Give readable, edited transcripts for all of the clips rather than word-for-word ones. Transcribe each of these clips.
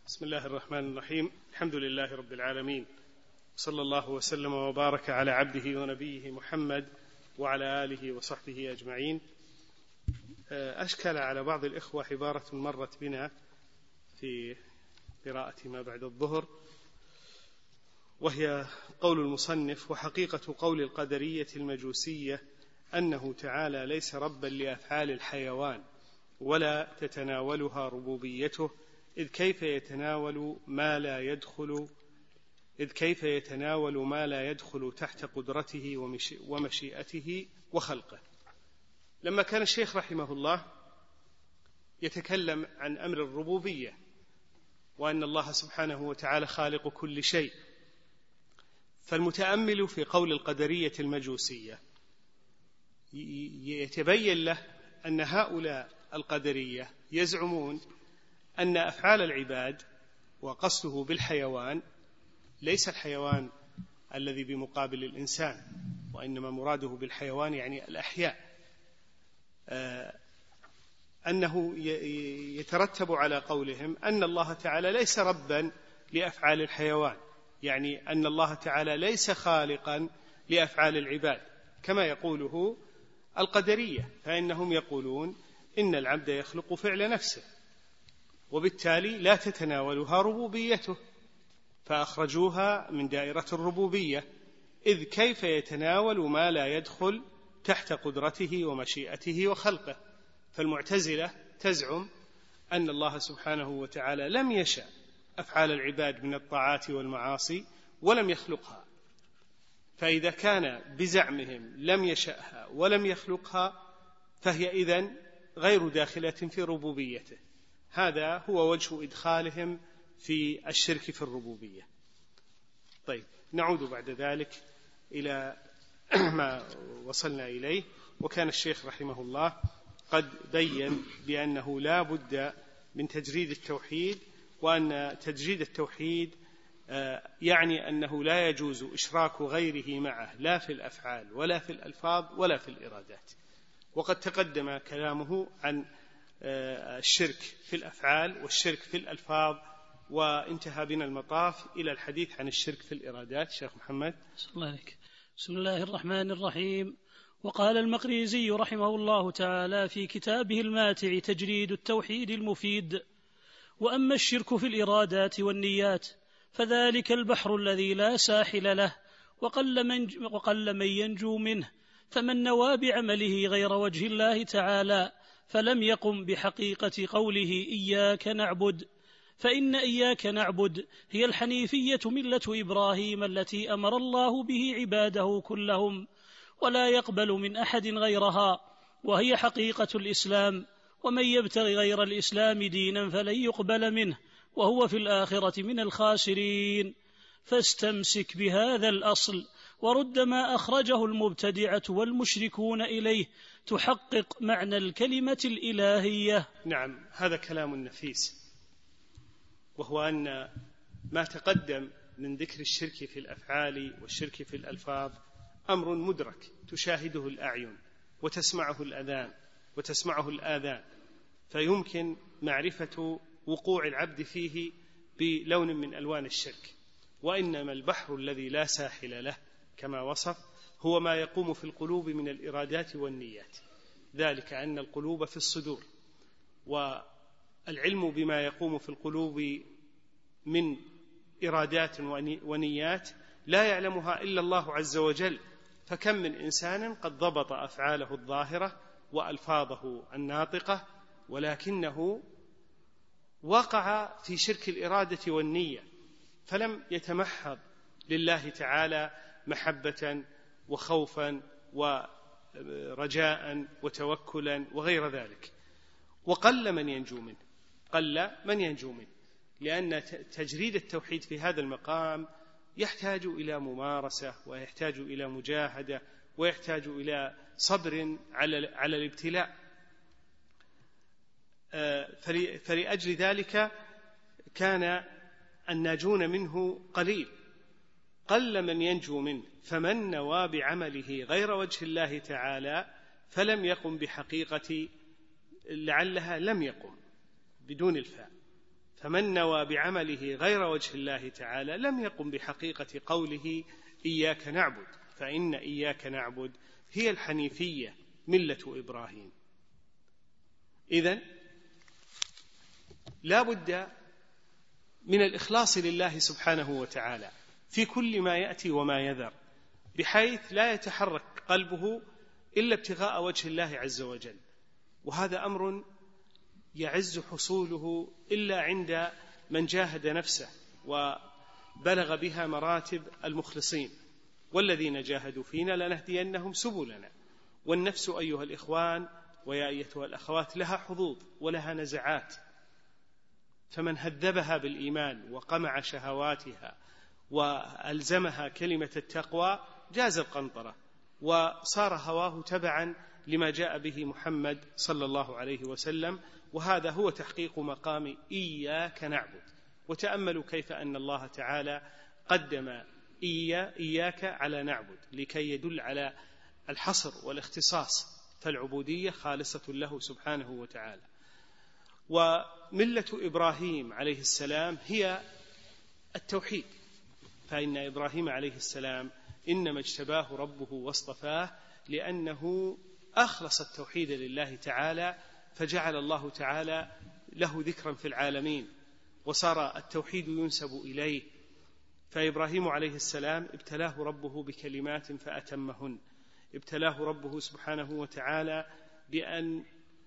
بسم الله الرحمن الرحيم. الحمد لله رب العالمين، صلى الله وسلم وبارك على عبده ونبيه محمد وعلى آله وصحبه أجمعين. أشكل على بعض الإخوة عبارة مرت بنا في قراءة ما بعد الظهر، وهي قول المصنف: وحقيقة قول القدرية المجوسية أنه تعالى ليس ربا لأفعال الحيوان ولا تتناولها ربوبيته، إذ كيف يتناول ما لا يدخل تحت قدرته ومشيئته وخلقه. لما كان الشيخ رحمه الله يتكلم عن أمر الربوبية وأن الله سبحانه وتعالى خالق كل شيء، فالمتأمل في قول القدرية المجوسية يتبين له أن هؤلاء القدرية يزعمون أن أفعال العباد، وقصده بالحيوان ليس الحيوان الذي بمقابل الإنسان، وإنما مراده بالحيوان يعني الأحياء، أنه يترتب على قولهم أن الله تعالى ليس ربا لأفعال الحيوان، يعني أن الله تعالى ليس خالقا لأفعال العباد كما يقوله القدرية، فإنهم يقولون إن العبد يخلق فعل نفسه، وبالتالي لا تتناولها ربوبيته، فأخرجوها من دائرة الربوبية، إذ كيف يتناول ما لا يدخل تحت قدرته ومشيئته وخلقه. فالمعتزلة تزعم أن الله سبحانه وتعالى لم يشأ أفعال العباد من الطاعات والمعاصي ولم يخلقها، فإذا كان بزعمهم لم يشأها ولم يخلقها فهي إذن غير داخلة في ربوبيته. هذا هو وجه إدخالهم في الشرك في الربوبية. طيب، نعود بعد ذلك إلى ما وصلنا إليه. وكان الشيخ رحمه الله قد بين بأنه لا بد من تجريد التوحيد، وأن تجريد التوحيد يعني أنه لا يجوز إشراك غيره معه، لا في الأفعال ولا في الألفاظ ولا في الإرادات. وقد تقدم كلامه عن الشرك في الأفعال والشرك في الألفاظ، وانتهى بنا المطاف إلى الحديث عن الشرك في الإرادات. شيخ محمد. بسم الله الرحمن الرحيم. وقال المقريزي رحمه الله تعالى في كتابه الماتع تجريد التوحيد المفيد: وأما الشرك في الإرادات والنيات فذلك البحر الذي لا ساحل له، وقل من ينجو منه، فمن نوى بعمله غير وجه الله تعالى فلم يقم بحقيقة قوله إياك نعبد، فإن إياك نعبد هي الحنيفية ملة إبراهيم التي أمر الله به عباده كلهم، ولا يقبل من أحد غيرها، وهي حقيقة الإسلام، ومن يبتغي غير الإسلام دينا فلن يقبل منه وهو في الآخرة من الخاسرين. فاستمسك بهذا الأصل ورد ما أخرجه المبتدعة والمشركون إليه تحقق معنى الكلمة الإلهية. نعم، هذا كلام نفيس، وهو أن ما تقدم من ذكر الشرك في الأفعال والشرك في الألفاظ أمر مدرك تشاهده الأعين وتسمعه الآذان، فيمكن معرفة وقوع العبد فيه بلون من ألوان الشرك. وإنما البحر الذي لا ساحل له كما وصف هو ما يقوم في القلوب من الإرادات والنيات، ذلك أن القلوب في الصدور، والعلم بما يقوم في القلوب من إرادات ونيات لا يعلمها إلا الله عز وجل. فكم من إنسان قد ضبط أفعاله الظاهرة وألفاظه الناطقة، ولكنه وقع في شرك الإرادة والنية، فلم يتمحض لله تعالى محبة وخوفا ورجاء وتوكلا وغير ذلك. وقل من ينجو منه، لأن تجريد التوحيد في هذا المقام يحتاج إلى ممارسة، ويحتاج إلى مجاهدة، ويحتاج إلى صبر على الابتلاء. فلأجل ذلك كان الناجون منه قليل، قل من ينجو منه. فمن نوى بعمله غير وجه الله تعالى فلم يقم بحقيقة، لعلها لم يقم بدون الفاء، فمن نوى بعمله غير وجه الله تعالى لم يقم بحقيقة قوله إياك نعبد، فإن إياك نعبد هي الحنيفية ملة إبراهيم. إذن لا بد من الإخلاص لله سبحانه وتعالى في كل ما يأتي وما يذر، بحيث لا يتحرك قلبه إلا ابتغاء وجه الله عز وجل، وهذا أمر يعز حصوله إلا عند من جاهد نفسه وبلغ بها مراتب المخلصين، والذين جاهدوا فينا لنهدينهم سبلنا. والنفس أيها الإخوان ويا أيتها الأخوات لها حظوظ ولها نزعات، فمن هذبها بالإيمان وقمع شهواتها وألزمها كلمة التقوى جاز القنطرة، وصار هواه تبعا لما جاء به محمد صلى الله عليه وسلم، وهذا هو تحقيق مقام إياك نعبد. وتأملوا كيف أن الله تعالى قدم إياك على نعبد لكي يدل على الحصر والاختصاص، فالعبودية خالصة له سبحانه وتعالى. وملة إبراهيم عليه السلام هي التوحيد، فإن إبراهيم عليه السلام إنما اجتباه ربه واصطفاه لأنه أخلص التوحيد لله تعالى، فجعل الله تعالى له ذكرا في العالمين، وصار التوحيد ينسب إليه. فإبراهيم عليه السلام ابتلاه ربه بكلمات فأتمهن، ابتلاه ربه سبحانه وتعالى بأن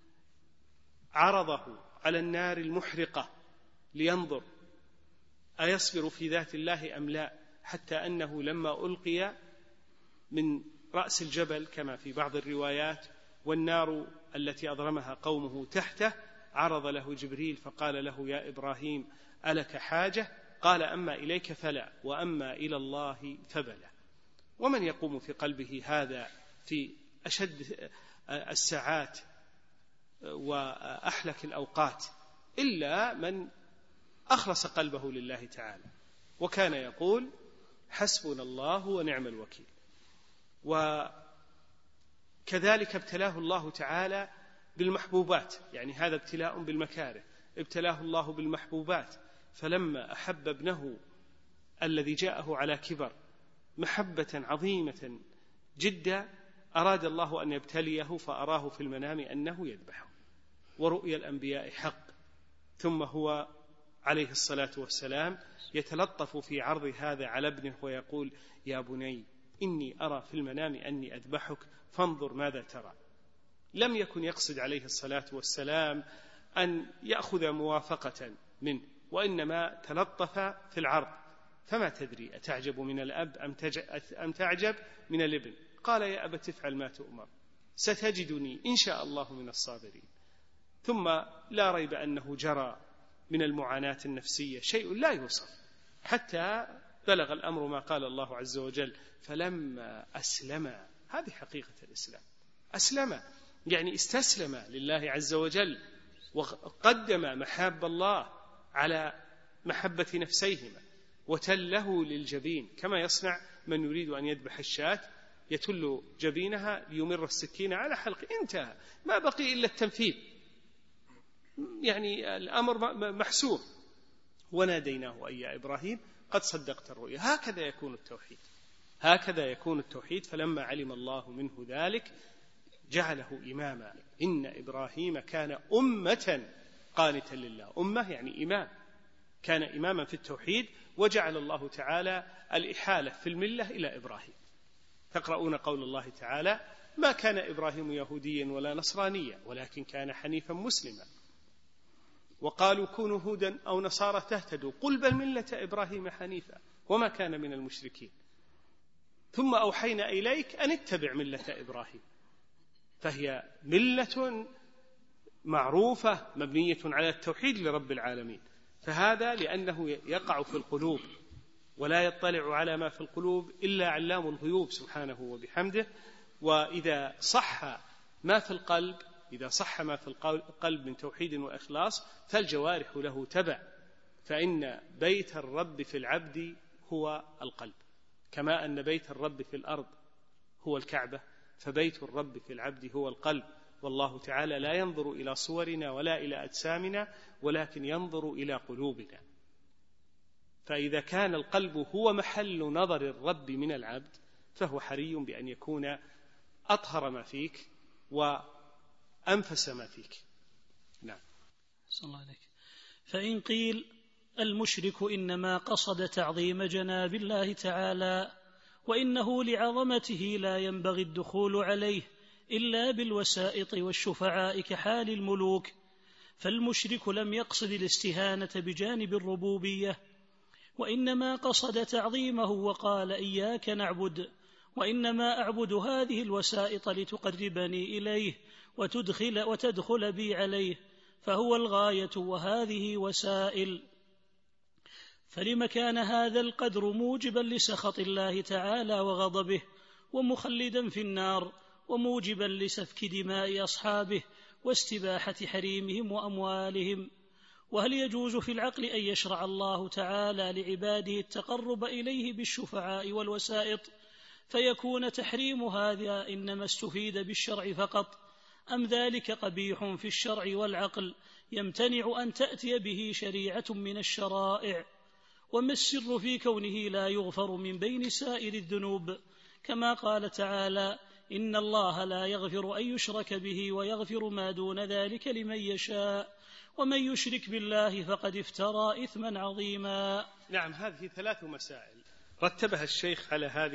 عرضه على النار المحرقة لينظر أيصبر في ذات الله أم لا، حتى أنه لما ألقي من رأس الجبل كما في بعض الروايات والنار التي أضرمها قومه تحته، عرض له جبريل فقال له يا إبراهيم ألك حاجة؟ قال أما إليك فلا، وأما إلى الله فبلا. ومن يقوم في قلبه هذا في أشد الساعات وأحلك الأوقات إلا من أخلص قلبه لله تعالى، وكان يقول حسبنا الله ونعم الوكيل. وكذلك ابتلاه الله تعالى بالمحبوبات، يعني هذا ابتلاء بالمكاره، ابتلاه الله بالمحبوبات، فلما أحب ابنه الذي جاءه على كبر محبة عظيمة جدا أراد الله أن يبتليه، فأراه في المنام أنه يذبحه، ورؤيا الأنبياء حق. ثم هو عليه الصلاة والسلام يتلطف في عرض هذا على ابنه ويقول يا بني إني أرى في المنام أني أذبحك فانظر ماذا ترى. لم يكن يقصد عليه الصلاة والسلام أن يأخذ موافقة منه، وإنما تلطف في العرض. فما تدري أتعجب من الأب أم تعجب من الابن؟ قال يا أبت افعل ما تؤمر ستجدني إن شاء الله من الصابرين. ثم لا ريب أنه جرى من المعاناة النفسية شيء لا يوصف، حتى بلغ الأمر ما قال الله عز وجل فلما أسلم. هذه حقيقة الإسلام، أسلم يعني استسلم لله عز وجل، وقدم محاب الله على محبة نفسيهما، وتله للجبين كما يصنع من يريد أن يذبح الشاة، يتل جبينها ليمر السكين على حلق، انتهى، ما بقي إلا التنفيذ، يعني الأمر محسوب. وناديناه أي يا إبراهيم قد صدقت الرؤيا. هكذا يكون التوحيد، هكذا يكون التوحيد. فلما علم الله منه ذلك جعله إماما. إن إبراهيم كان أمة قانتا لله، أمة يعني إمام، كان إماما في التوحيد، وجعل الله تعالى الإحالة في الملة إلى إبراهيم. تقرؤون قول الله تعالى ما كان إبراهيم يهوديا ولا نصرانيا ولكن كان حنيفا مسلما، وقالوا كونوا هودا أو نصارى تهتدوا قل بل ملة إبراهيم حنيفا وما كان من المشركين ثم أوحينا إليك أن اتبع ملة إبراهيم. فهي ملة معروفة مبنية على التوحيد لرب العالمين. فهذا لأنه يقع في القلوب، ولا يطلع على ما في القلوب إلا علام الغيوب سبحانه وبحمده. وإذا صح ما في القلب، إذا صح ما في القلب من توحيد وإخلاص فالجوارح له تبع. فإن بيت الرب في العبد هو القلب، كما أن بيت الرب في الأرض هو الكعبة، فبيت الرب في العبد هو القلب. والله تعالى لا ينظر إلى صورنا ولا إلى أجسامنا ولكن ينظر إلى قلوبنا. فإذا كان القلب هو محل نظر الرب من العبد فهو حري بأن يكون أطهر ما فيك وأنفس ما فيك. نعم. صلى الله عليك. فإن قيل المشرك إنما قصد تعظيم جناب الله تعالى وإنه لعظمته لا ينبغي الدخول عليه إلا بالوسائط والشفعاء كحال الملوك، فالمشرك لم يقصد الاستهانة بجانب الربوبية وإنما قصد تعظيمه وقال إياك نعبد، وإنما أعبد هذه الوسائط لتقربني إليه وتدخل بي عليه، فهو الغاية وهذه وسائل. فلم كان هذا القدر موجبا لسخط الله تعالى وغضبه ومخلدا في النار وموجبا لسفك دماء أصحابه واستباحة حريمهم وأموالهم؟ وهل يجوز في العقل أن يشرع الله تعالى لعباده التقرب إليه بالشفعاء والوسائط فيكون تحريم هذا إنما استفيد بالشرع فقط، أم ذلك قبيح في الشرع والعقل يمتنع أن تأتي به شريعة من الشرائع؟ وما السر في كونه لا يغفر من بين سائر الذنوب، كما قال تعالى إن الله لا يغفر أن يشرك به ويغفر ما دون ذلك لمن يشاء ومن يشرك بالله فقد افترى إثما عظيما. نعم، هذه 3 مسائل رتبها الشيخ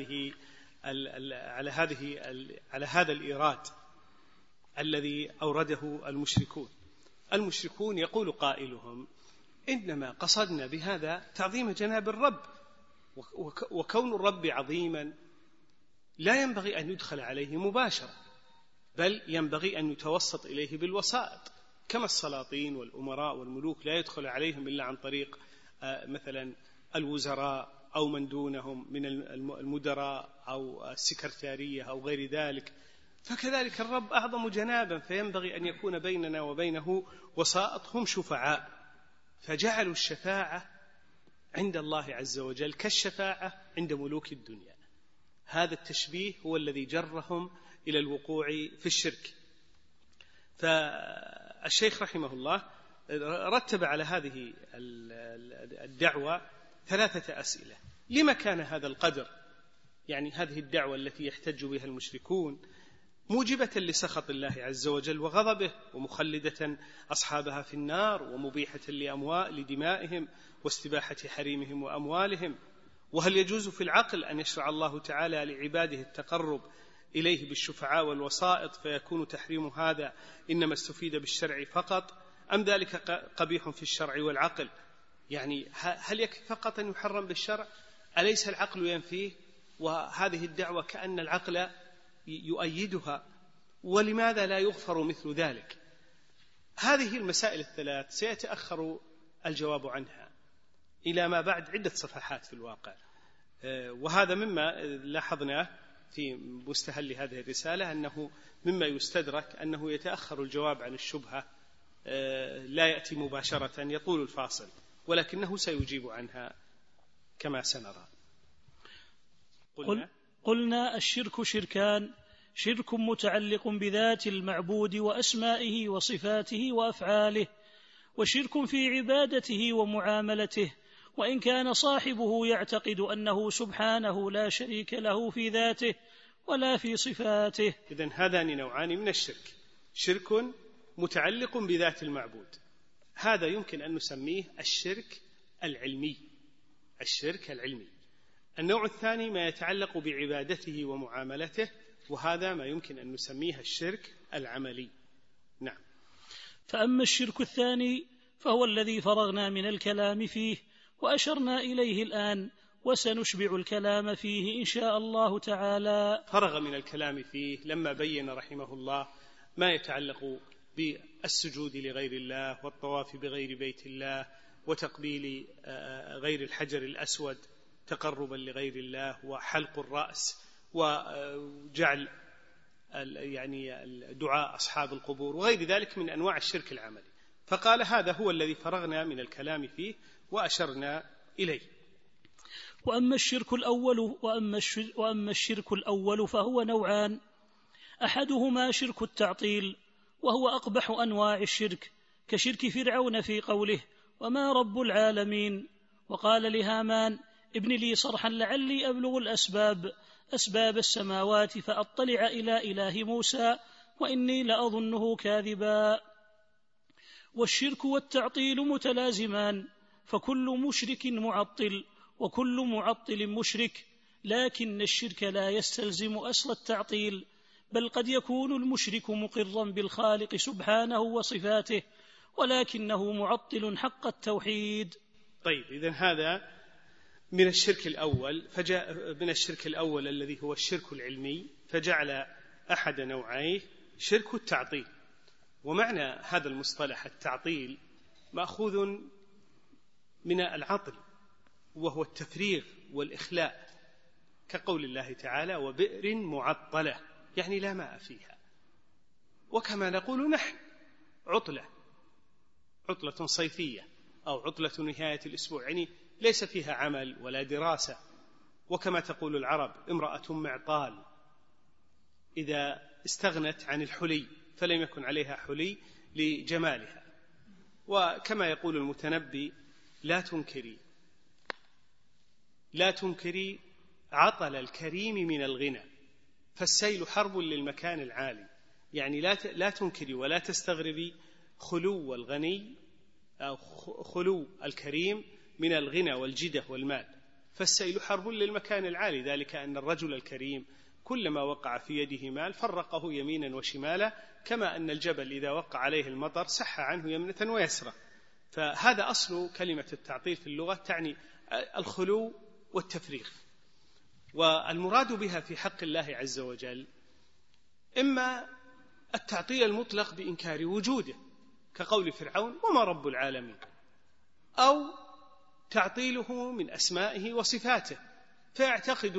على هذا الإيراد الذي أورده المشركون. المشركون يقول قائلهم إنما قصدنا بهذا تعظيم جناب الرب، وكون الرب عظيما لا ينبغي أن يدخل عليه مباشرة، بل ينبغي أن يتوسط إليه بالوسائط، كما السلاطين والأمراء والملوك لا يدخل عليهم إلا عن طريق مثلا الوزراء أو من دونهم من المدراء أو السكرتارية أو غير ذلك، فكذلك الرب أعظم جنابا فينبغي أن يكون بيننا وبينه وسائط هم شفعاء، فجعلوا الشفاعة عند الله عز وجل كالشفاعة عند ملوك الدنيا. هذا التشبيه هو الذي جرهم إلى الوقوع في الشرك. فالشيخ رحمه الله رتب على هذه الدعوة 3 أسئلة. لما كان هذا القدر، يعني هذه الدعوة التي يحتج بها المشركون، موجبة لسخط الله عز وجل وغضبه ومخلدة أصحابها في النار ومبيحة لدمائهم واستباحة حريمهم وأموالهم؟ وهل يجوز في العقل أن يشرع الله تعالى لعباده التقرب إليه بالشفعاء والوسائط فيكون تحريم هذا إنما استفيد بالشرع فقط، أم ذلك قبيح في الشرع والعقل؟ يعني هل يكفي فقط أن يحرم بالشرع؟ أليس العقل ينفيه؟ وهذه الدعوة كأن العقل يؤيدها، ولماذا لا يغفر مثل ذلك؟ هذه المسائل ال3 سيتأخر الجواب عنها إلى ما بعد عدة صفحات في الواقع، وهذا مما لاحظناه في مستهل هذه الرسالة، أنه مما يستدرك أنه يتأخر الجواب عن الشبهة، لا يأتي مباشرة، يطول الفاصل، ولكنه سيجيب عنها كما سنرى. قلنا الشرك شركان: شرك متعلق بذات المعبود وأسمائه وصفاته وأفعاله، وشرك في عبادته ومعاملته، وإن كان صاحبه يعتقد أنه سبحانه لا شريك له في ذاته ولا في صفاته. إذن هذان نوعان من الشرك: شرك متعلق بذات المعبود، هذا يمكن أن نسميه الشرك العلمي. النوع الثاني ما يتعلق بعبادته ومعاملته، وهذا ما يمكن أن نسميه الشرك العملي. نعم. فأما الشرك الثاني فهو الذي فرغنا من الكلام فيه وأشرنا إليه الآن، وسنشبع الكلام فيه إن شاء الله تعالى. فرغ من الكلام فيه لما بين رحمه الله ما يتعلق بالسجود لغير الله والطواف بغير بيت الله وتقبيل غير الحجر الأسود تقربا لغير الله وحلق الرأس وجعل يعني دعاء أصحاب القبور وغير ذلك من أنواع الشرك العملي، فقال هذا هو الذي فرغنا من الكلام فيه وأشرنا إليه. وأما الشرك الأول فهو نوعان: أحدهما شرك التعطيل وهو أقبح أنواع الشرك، كشرك فرعون في قوله وما رب العالمين، وقال لهامان ابن لي صرحا لعلي أبلغ أسباب السماوات فأطلع إلى إله موسى وإني لأظنه كاذبا. والشرك والتعطيل متلازمان، فكل مشرك معطل وكل معطل مشرك، لكن الشرك لا يستلزم أصل التعطيل، بل قد يكون المشرك مقرا بالخالق سبحانه وصفاته ولكنه معطل حق التوحيد. طيب، إذن هذا من الشرك الأول، فجاء من الشرك الأول الذي هو الشرك العلمي، فجعل أحد نوعيه شرك التعطيل. ومعنى هذا المصطلح التعطيل مأخوذ من العطل، وهو التفريغ والإخلاء، كقول الله تعالى وبئر معطلة، يعني لا ماء فيها. وكما نقول نحن عطلة صيفية أو عطلة نهاية الأسبوع، يعني ليس فيها عمل ولا دراسة. وكما تقول العرب امرأة معطال، إذا استغنت عن الحلي فلم يكن عليها حلي لجمالها. وكما يقول المتنبي لا تنكري عطل الكريم من الغنى، فالسيل حرب للمكان العالي، يعني لا تنكري ولا تستغربي خلو الغني أو خلو الكريم من الغنى والجدة والمال، فالسيل حرب للمكان العالي، ذلك أن الرجل الكريم كلما وقع في يده مال فرقه يمينا وشمالا، كما أن الجبل إذا وقع عليه المطر سح عنه يمنة ويسرى. فهذا أصل كلمة التعطيل في اللغة، تعني الخلو والتفريغ. والمراد بها في حق الله عز وجل إما التعطيل المطلق بإنكار وجوده كقول فرعون وما رب العالمين، أو تعطيله من أسمائه وصفاته، فيعتقد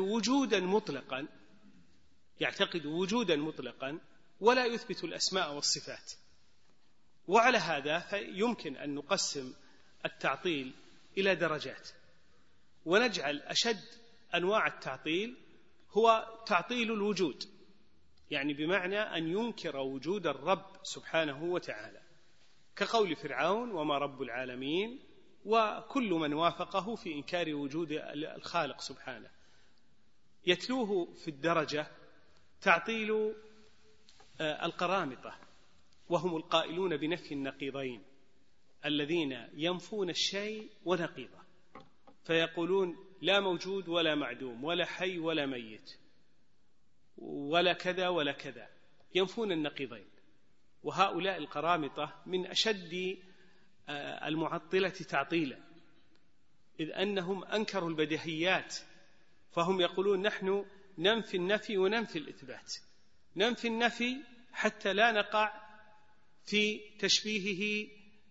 وجودا مطلقا ولا يثبت الأسماء والصفات. وعلى هذا فيمكن أن نقسم التعطيل إلى درجات، ونجعل أشد أنواع التعطيل هو تعطيل الوجود، يعني بمعنى أن ينكر وجود الرب سبحانه وتعالى، كقول فرعون وما رب العالمين، وكل من وافقه في إنكار وجود الخالق سبحانه. يتلوه في الدرجة تعطيل القرامطة، وهم القائلون بنفي النقيضين، الذين ينفون الشيء ونقيضه، فيقولون لا موجود ولا معدوم ولا حي ولا ميت ولا كذا ولا كذا، ينفون النقيضين. وهؤلاء القرامطة من أشد المعطلة تعطيلا، إذ أنهم أنكروا البديهيات، فهم يقولون نحن ننفي النفي وننفي الإثبات، ننفي النفي حتى لا نقع في تشبيهه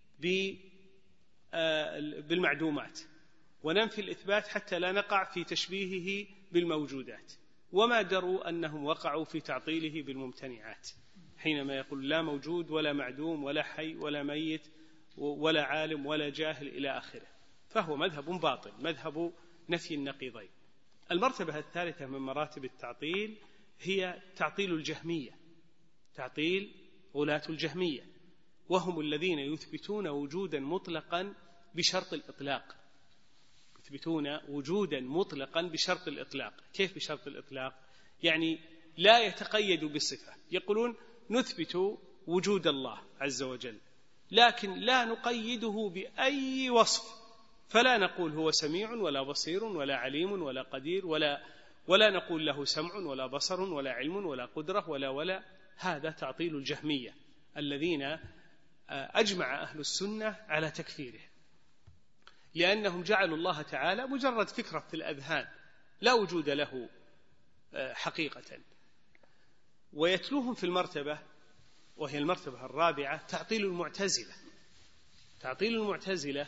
بالمعدومات، وننفي الإثبات حتى لا نقع في تشبيهه بالموجودات، وما دروا أنهم وقعوا في تعطيله بالممتنعات، حينما يقول لا موجود ولا معدوم ولا حي ولا ميت ولا عالم ولا جاهل إلى آخره. فهو مذهب باطل، مذهب نفي النقيضين. المرتبة الثالثة من مراتب التعطيل هي تعطيل الجهمية، تعطيل غلاة الجهمية، وهم الذين يثبتون وجودا مطلقا بشرط الإطلاق، يثبتون وجودا مطلقا بشرط الإطلاق. كيف بشرط الإطلاق؟ يعني لا يتقيد بصفة، يقولون نثبت وجود الله عز وجل لكن لا نقيده بأي وصف، فلا نقول هو سميع ولا بصير ولا عليم ولا قدير ولا نقول له سمع ولا بصر ولا علم ولا قدرة ولا هذا تعطيل الجهمية الذين أجمع أهل السنة على تكفيره، لأنهم جعلوا الله تعالى مجرد فكرة في الأذهان لا وجود له حقيقة. ويتلوهم في المرتبة وهي المرتبة الرابعة تعطيل المعتزلة. تعطيل المعتزلة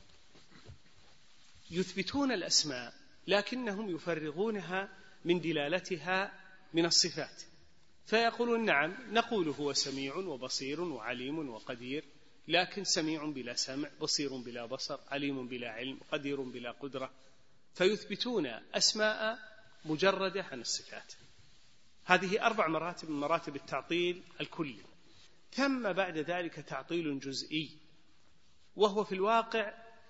يثبتون الأسماء لكنهم يفرغونها من دلالتها من الصفات، فيقولون نعم نقول هو سميع وبصير وعليم وقدير، لكن سميع بلا سمع، بصير بلا بصر، عليم بلا علم، قدير بلا قدرة، فيثبتون أسماء مجردة عن الصفات. هذه 4 مراتب من مراتب التعطيل الكلي. ثم بعد ذلك تعطيل جزئي، وهو في الواقع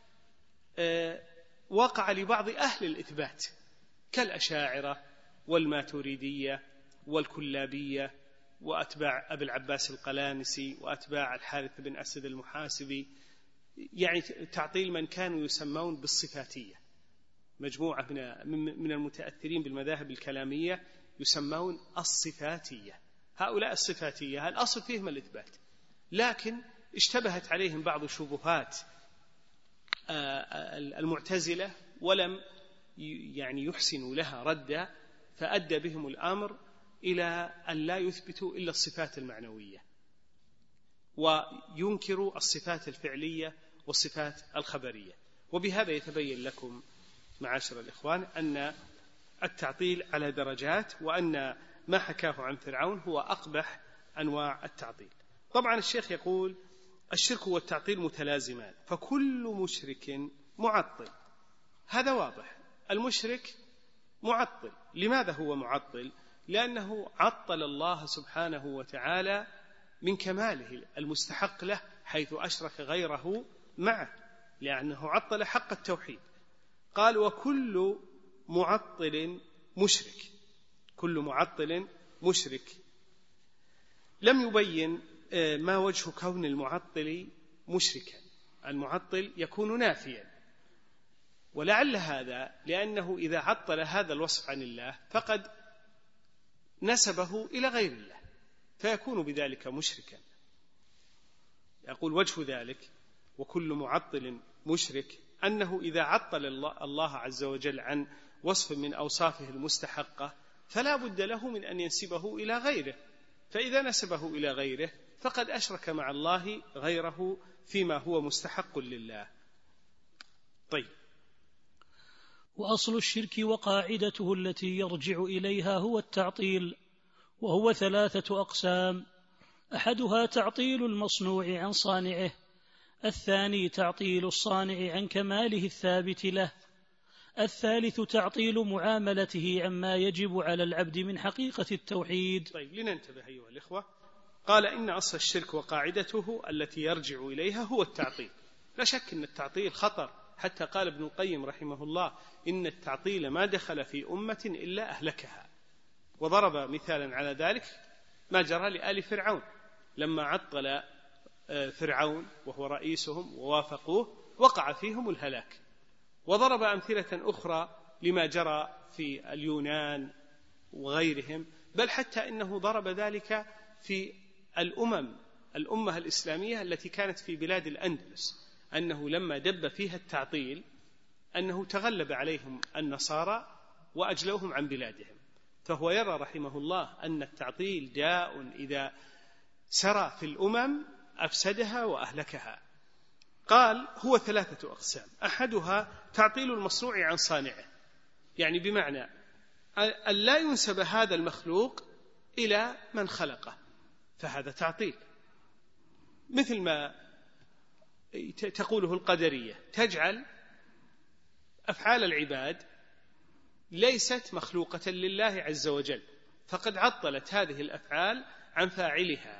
وقع لبعض أهل الإثبات كالأشاعرة والماتريدية والكلابية وأتباع أبي العباس القلانسي وأتباع الحارث بن أسد المحاسبي، يعني تعطيل من كانوا يسمون بالصفاتية. مجموعة من المتأثرين بالمذاهب الكلامية يسمون الصفاتية. هؤلاء الصفاتية الأصل فيهم الإثبات، لكن اشتبهت عليهم بعض شبهات المعتزلة ولم يعني يحسنوا لها ردا، فأدى بهم الأمر إلى أن لا يثبتوا إلا الصفات المعنوية، وينكروا الصفات الفعلية والصفات الخبرية. وبهذا يتبين لكم معاشر الإخوان أن التعطيل على درجات، وأن ما حكاه عن فرعون هو أقبح أنواع التعطيل. طبعا الشيخ يقول الشرك والتعطيل متلازمان، فكل مشرك معطل. هذا واضح، المشرك معطل. لماذا هو معطل؟ لأنه عطل الله سبحانه وتعالى من كماله المستحق له، حيث أشرك غيره معه، لأنه عطل حق التوحيد. قال وكل معطل مشرك، كل معطل مشرك. لم يبين ما وجه كون المعطل مشركا. المعطل يكون نافيا، ولعل هذا لأنه إذا عطل هذا الوصف عن الله فقد نسبه إلى غير الله، فيكون بذلك مشركا. يقول وجه ذلك وكل معطل مشرك أنه إذا عطل الله عز وجل عن وصف من أوصافه المستحقة فلا بد له من أن ينسبه إلى غيره، فإذا نسبه إلى غيره فقد أشرك مع الله غيره فيما هو مستحق لله. طيب، وأصل الشرك وقاعدته التي يرجع إليها هو التعطيل، وهو 3 أقسام: أحدها تعطيل المصنوع عن صانعه، الثاني تعطيل الصانع عن كماله الثابت له، الثالث تعطيل معاملته عما يجب على العبد من حقيقة التوحيد. طيب، لننتبه أيها الإخوة. قال إن أصل الشرك وقاعدته التي يرجع إليها هو التعطيل. لا شك أن التعطيل خطر، حتى قال ابن القيم رحمه الله إن التعطيل ما دخل في أمة إلا أهلكها. وضرب مثالا على ذلك ما جرى لآل فرعون لما عطل فرعون وهو رئيسهم ووافقوه وقع فيهم الهلاك. وضرب أمثلة أخرى لما جرى في اليونان وغيرهم، بل حتى إنه ضرب ذلك في الأمة الإسلامية التي كانت في بلاد الأندلس، أنه لما دب فيها التعطيل أنه تغلب عليهم النصارى وأجلوهم عن بلادهم. فهو يرى رحمه الله أن التعطيل داء إذا سرى في الأمم أفسدها وأهلكها. قال هو 3 أقسام: أحدها تعطيل المصنوع عن صانعه، يعني بمعنى أن لا ينسب هذا المخلوق إلى من خلقه، فهذا تعطيل، مثل ما تقوله القدرية، تجعل أفعال العباد ليست مخلوقة لله عز وجل، فقد عطلت هذه الأفعال عن فاعلها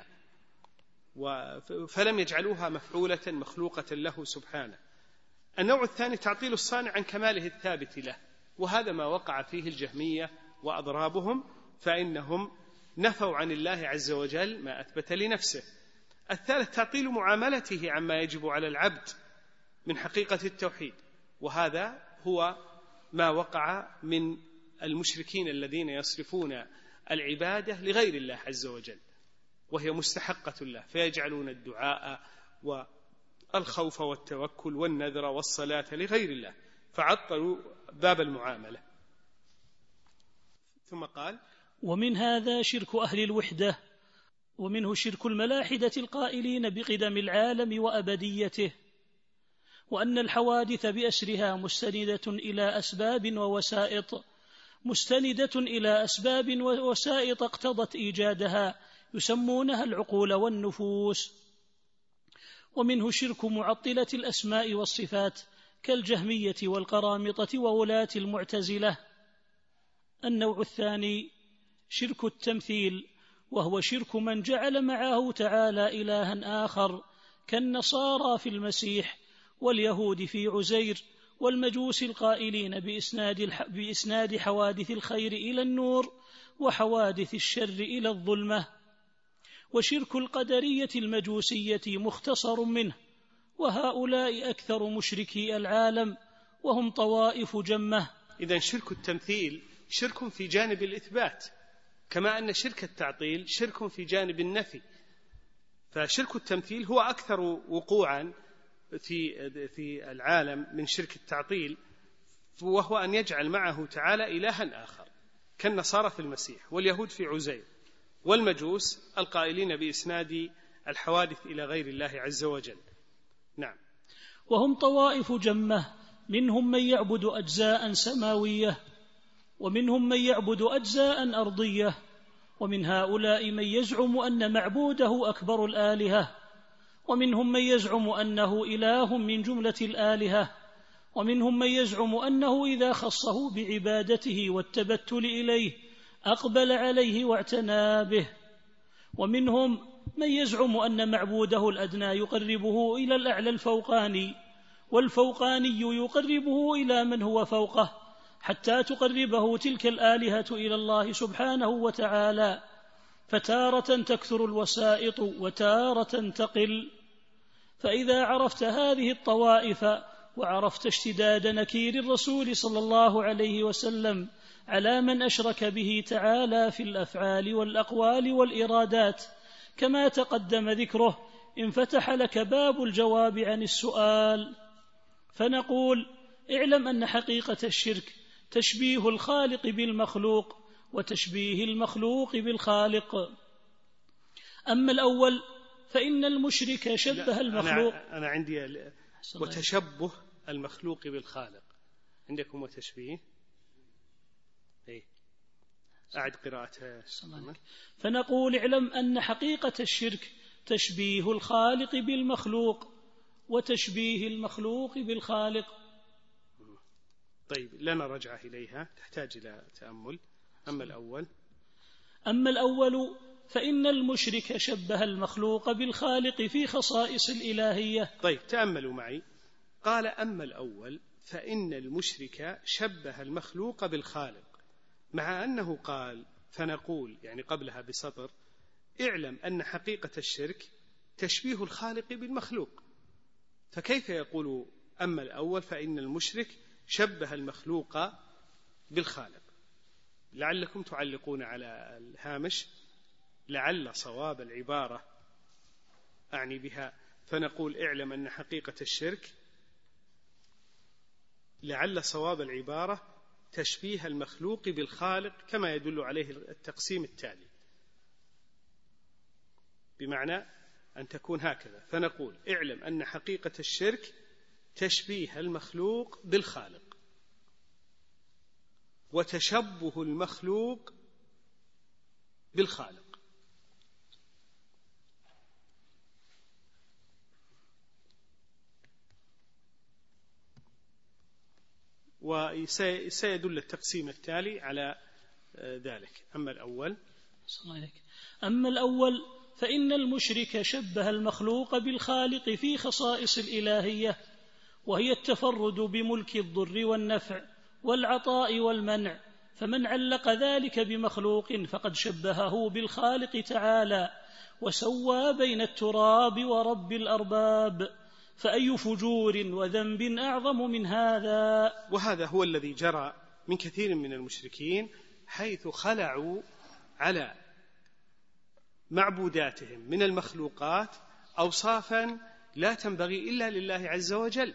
فلم يجعلوها مفعولة مخلوقة له سبحانه. النوع الثاني تعطيل الصانع عن كماله الثابت له، وهذا ما وقع فيه الجهمية وأضرابهم، فإنهم نفوا عن الله عز وجل ما أثبت لنفسه. الثالث تعطيل معاملته عما يجب على العبد من حقيقة التوحيد، وهذا هو ما وقع من المشركين الذين يصرفون العبادة لغير الله عز وجل وهي مستحقة له، فيجعلون الدعاء والخوف والتوكل والنذر والصلاة لغير الله، فعطلوا باب المعاملة. ثم قال ومن هذا شرك أهل الوحدة، ومنه شرك الملاحدة القائلين بقدم العالم وأبديته، وأن الحوادث بأسرها مستندة إلى أسباب ووسائط اقتضت إيجادها، يسمونها العقول والنفوس. ومنه شرك معطلة الأسماء والصفات كالجهمية والقرامطة وولاة المعتزلة. النوع الثاني شرك التمثيل، وهو شرك من جعل معه تعالى إلها آخر كالنصارى في المسيح واليهود في عزير والمجوس القائلين بإسناد حوادث الخير إلى النور وحوادث الشر إلى الظلمة. وشرك القدرية المجوسية مختصر منه، وهؤلاء أكثر مشركي العالم وهم طوائف جمة. إذن شرك التمثيل شرك في جانب الإثبات، كما أن شرك التعطيل شرك في جانب النفي. فشرك التمثيل هو أكثر وقوعا في العالم من شرك التعطيل، وهو أن يجعل معه تعالى إلها آخر كالنصارى في المسيح واليهود في عزير والمجوس القائلين بإسناد الحوادث إلى غير الله عز وجل. نعم. وهم طوائف جمة، منهم من يعبد أجزاء سماوية ومنهم من يعبد أجزاء أرضية، ومن هؤلاء من يزعم أن معبوده أكبر الآلهة، ومنهم من يزعم أنه إله من جملة الآلهة، ومنهم من يزعم أنه إذا خصه بعبادته والتبتل إليه أقبل عليه واعتنى به، ومنهم من يزعم أن معبوده الأدنى يقربه إلى الأعلى الفوقاني، والفوقاني يقربه إلى من هو فوقه، حتى تقربه تلك الآلهة إلى الله سبحانه وتعالى، فتارة تكثر الوسائط وتارة تقل. فإذا عرفت هذه الطوائف وعرفت اشتداد نكير الرسول صلى الله عليه وسلم على من أشرك به تعالى في الأفعال والأقوال والإرادات كما تقدم ذكره، انفتح لك باب الجواب عن السؤال. فنقول: اعلم أن حقيقة الشرك تشبيه الخالق بالمخلوق وتشبيه المخلوق بالخالق. أما الأول فإن المشرك شبه المخلوق. أنا عندي وتشبه المخلوق بالخالق، عندكم وتشبيه؟ أعد قراءتها. فنقول: اعلم أن حقيقة الشرك تشبيه الخالق بالمخلوق وتشبيه المخلوق بالخالق. طيب، لنا رجعة إليها تحتاج إلى تأمل. أما الأول فإن المشرك شبه المخلوق بالخالق في خصائص الإلهية. طيب، تأملوا معي. قال: أما الأول فإن المشرك شبه المخلوق بالخالق، مع أنه قال فنقول يعني قبلها بسطر: اعلم أن حقيقة الشرك تشبيه الخالق بالمخلوق، فكيف يقول أما الأول فإن المشرك شبه المخلوق بالخالق؟ لعلكم تعلقون على الهامش: لعل صواب العبارة أعني بها فنقول اعلم أن حقيقة الشرك، لعل صواب العبارة تشبيه المخلوق بالخالق كما يدل عليه التقسيم التالي، بمعنى أن تكون هكذا: فنقول اعلم أن حقيقة الشرك تشبيه المخلوق بالخالق، وتشبه المخلوق بالخالق. وسيدل التقسيم التالي على ذلك. أما الأول فإن المشرك شبه المخلوق بالخالق في خصائص الإلهية، وهي التفرد بملك الضر والنفع والعطاء والمنع، فمن علق ذلك بمخلوق فقد شبهه بالخالق تعالى وسوى بين التراب ورب الأرباب، فأي فجور وذنب أعظم من هذا؟ وهذا هو الذي جرى من كثير من المشركين، حيث خلعوا على معبوداتهم من المخلوقات أوصافا لا تنبغي إلا لله عز وجل.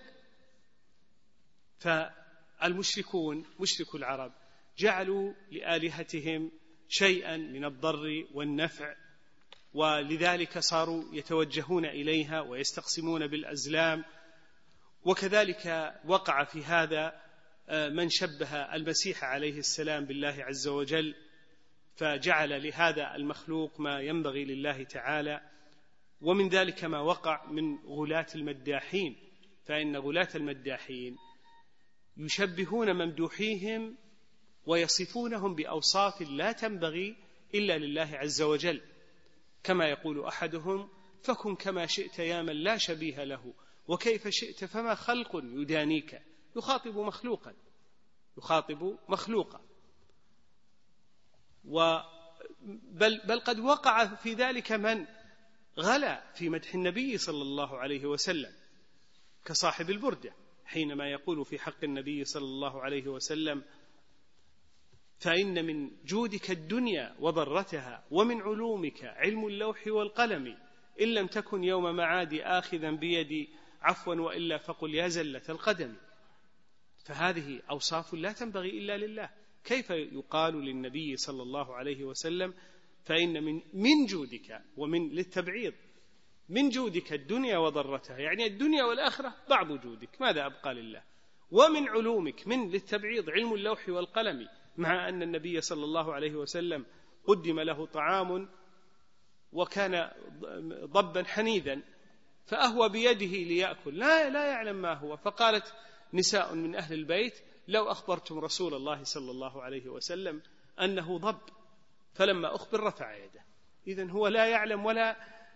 فالمشركون مشركو العرب جعلوا لآلهتهم شيئا من الضر والنفع، ولذلك صاروا يتوجهون إليها ويستقسمون بالأزلام. وكذلك وقع في هذا من شبه المسيح عليه السلام بالله عز وجل، فجعل لهذا المخلوق ما ينبغي لله تعالى. ومن ذلك ما وقع من غلاة المداحين، فإن غلاة المداحين يشبهون ممدوحيهم ويصفونهم بأوصاف لا تنبغي إلا لله عز وجل، كما يقول أحدهم: فكن كما شئت يا من لا شبيه له، وكيف شئت فما خلق يدانيك. يخاطب مخلوقا. بل قد وقع في ذلك من غلا في مدح النبي صلى الله عليه وسلم، كصاحب البردة، حينما يقول في حق النبي صلى الله عليه وسلم: فإن من جودك الدنيا وضرتها، ومن علومك علم اللوح والقلم، إن لم تكن يوم معادي آخذا بيدي، عفوا وإلا فقل يا زلة القدم. فهذه أوصاف لا تنبغي إلا لله. كيف يقال للنبي صلى الله عليه وسلم: فإن من جودك، ومن للتبعيض، من جودك الدنيا وضرتها، يعني الدنيا والآخرة بعض جودك، ماذا أبقى لله؟ ومن علومك، من للتبعيض، علم اللوح والقلم، مع أن النبي صلى الله عليه وسلم قدم له طعام وكان ضبا حنيذا، فأهوى بيده ليأكل، لا يعلم ما هو، فقالت نساء من أهل البيت: لو أخبرتم رسول الله صلى الله عليه وسلم أنه ضب، فلما أخبر رفع يده. إذن هو لا يعلم ولا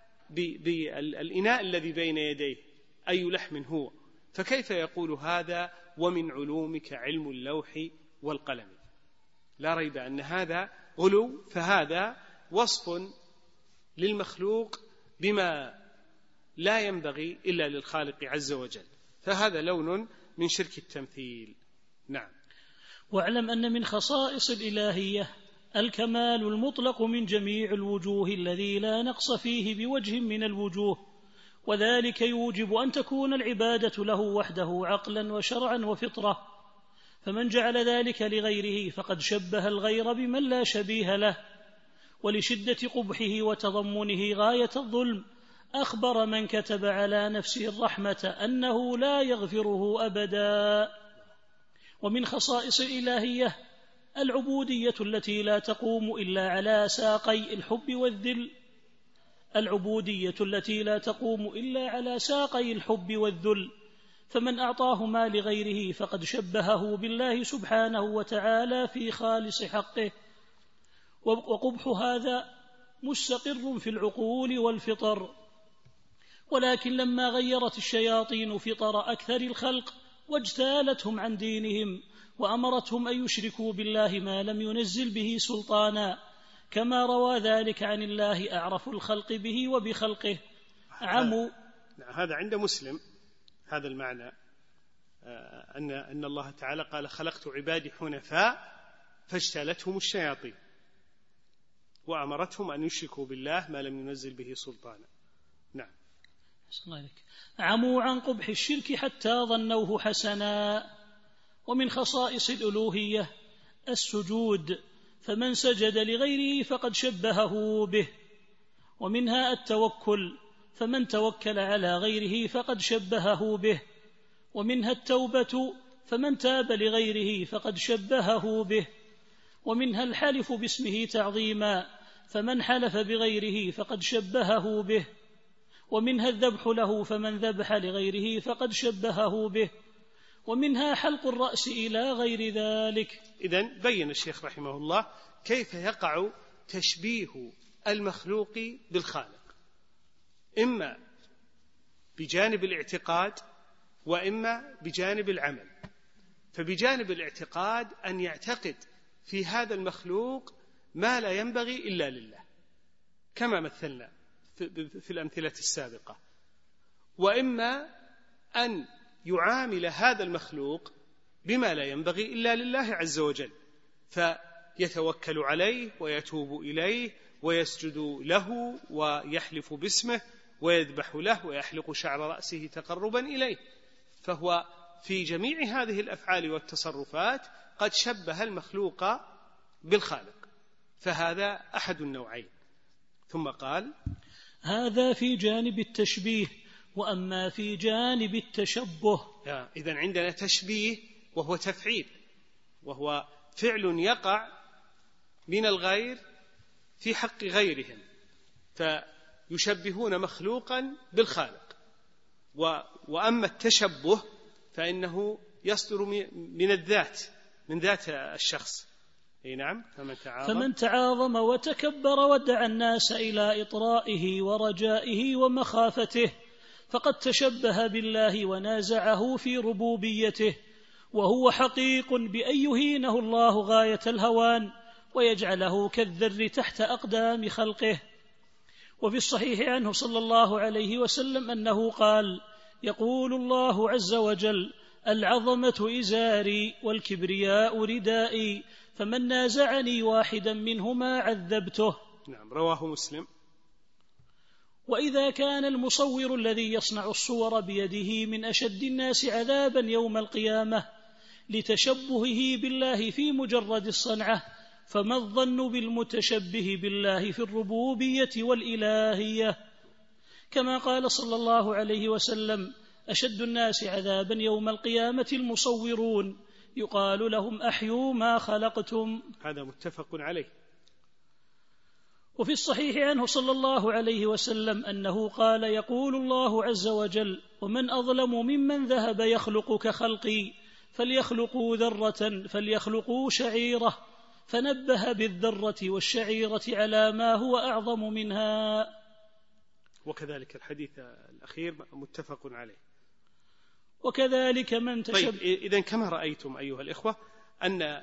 بالإناء الذي بين يديه أي لحم هو، فكيف يقول هذا ومن علومك علم اللوح والقلم؟ لا ريب أن هذا غلو، فهذا وصف للمخلوق بما لا ينبغي إلا للخالق عز وجل، فهذا لون من شرك التمثيل. نعم. واعلم أن من خصائص الإلهية الكمال المطلق من جميع الوجوه الذي لا نقص فيه بوجه من الوجوه، وذلك يوجب أن تكون العبادة له وحده عقلا وشرعا وفطرة، فمن جعل ذلك لغيره فقد شبه الغير بمن لا شبيه له. ولشدة قبحه وتضمنه غاية الظلم أخبر من كتب على نفسه الرحمة أنه لا يغفره أبدا. ومن خصائص الإلهية العبودية التي لا تقوم إلا على ساقي الحب والذل، فمن أعطاهما لغيره فقد شبهه بالله سبحانه وتعالى في خالص حقه، وقبح هذا مستقر في العقول والفطر. ولكن لما غيرت الشياطين فطر أكثر الخلق واجتالتهم عن دينهم وأمرتهم أن يشركوا بالله ما لم ينزل به سلطانا، كما روى ذلك عن الله أعرف الخلق به وبخلقه. هذا عند مسلم هذا المعنى، أن الله تعالى قال: خلقت عبادي حنفاء فاجتالتهم الشياطين وأمرتهم أن يشركوا بالله ما لم ينزل به سلطانا. نعم. عموا عن قبح الشرك حتى ظنوه حسنا. ومن خصائص الألوهية السجود، فمن سجد لغيره فقد شبهه به. ومنها التوكل، فمن توكل على غيره فقد شبهه به. ومنها التوبة، فمن تاب لغيره فقد شبهه به. ومنها الحلف باسمه تعظيما، فمن حلف بغيره فقد شبهه به. ومنها الذبح له، فمن ذبح لغيره فقد شبهه به. ومنها حلق الرأس إلى غير ذلك. إذن بين الشيخ رحمه الله كيف يقع تشبيه المخلوق بالخالق، إما بجانب الاعتقاد وإما بجانب العمل. فبجانب الاعتقاد أن يعتقد في هذا المخلوق ما لا ينبغي إلا لله، كما مثلنا في الأمثلة السابقة. وإما أن يعامل هذا المخلوق بما لا ينبغي إلا لله عز وجل، فيتوكل عليه ويتوب إليه ويسجد له ويحلف باسمه ويذبح له ويحلق شعر رأسه تقربا إليه. فهو في جميع هذه الأفعال والتصرفات قد شبه المخلوق بالخالق، فهذا أحد النوعين. ثم قال: هذا في جانب التشبيه، وأما في جانب التشبه. إذن عندنا تشبيه وهو تفعيل، وهو فعل يقع من الغير في حق غيرهم، فيشبهون مخلوقا بالخالق. وأما التشبه فإنه يصدر من الذات، من ذات الشخص، أي نعم. فمن تعاظم وتكبر ودعا الناس إلى إطرائه ورجائه ومخافته فقد تشبه بالله ونازعه في ربوبيته، وهو حقيق بأن يهينه الله غاية الهوان ويجعله كالذر تحت أقدام خلقه. وفي الصحيح عنه صلى الله عليه وسلم أنه قال: يقول الله عز وجل: العظمة إزاري والكبرياء ردائي، فمن نازعني واحدا منهما عذبته. نعم، رواه مسلم. وإذا كان المصور الذي يصنع الصور بيده من أشد الناس عذابا يوم القيامة لتشبهه بالله في مجرد الصنعة، فما الظن بالمتشبه بالله في الربوبية والإلهية؟ كما قال صلى الله عليه وسلم: أشد الناس عذابا يوم القيامة المصورون، يقال لهم: أحيوا ما خلقتم. هذا متفق عليه. وفي الصحيح عنه صلى الله عليه وسلم أنه قال: يقول الله عز وجل: ومن أظلم ممن ذهب يخلق كخلقي، فليخلقوا ذرة فليخلقوا شعيرة، فنبه بالذرة والشعيرة على ما هو أعظم منها. وكذلك الحديث الأخير متفق عليه. وكذلك من تشبه. طيب، إذن كما رأيتم أيها الإخوة أن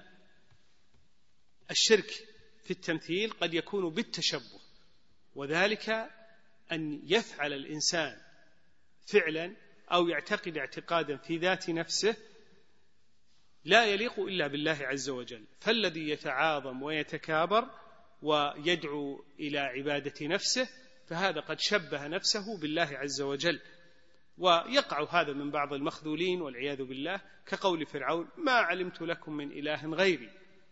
الشرك في التمثيل قد يكون بالتشبه، وذلك أن يفعل الإنسان فعلا أو يعتقد اعتقادا في ذات نفسه لا يليق إلا بالله عز وجل. فالذي يتعاظم ويتكابر ويدعو إلى عبادة نفسه فهذا قد شبه نفسه بالله عز وجل. ويقع هذا من بعض المخذولين والعياذ بالله، كقول فرعون: ما علمت لكم من إله غيري.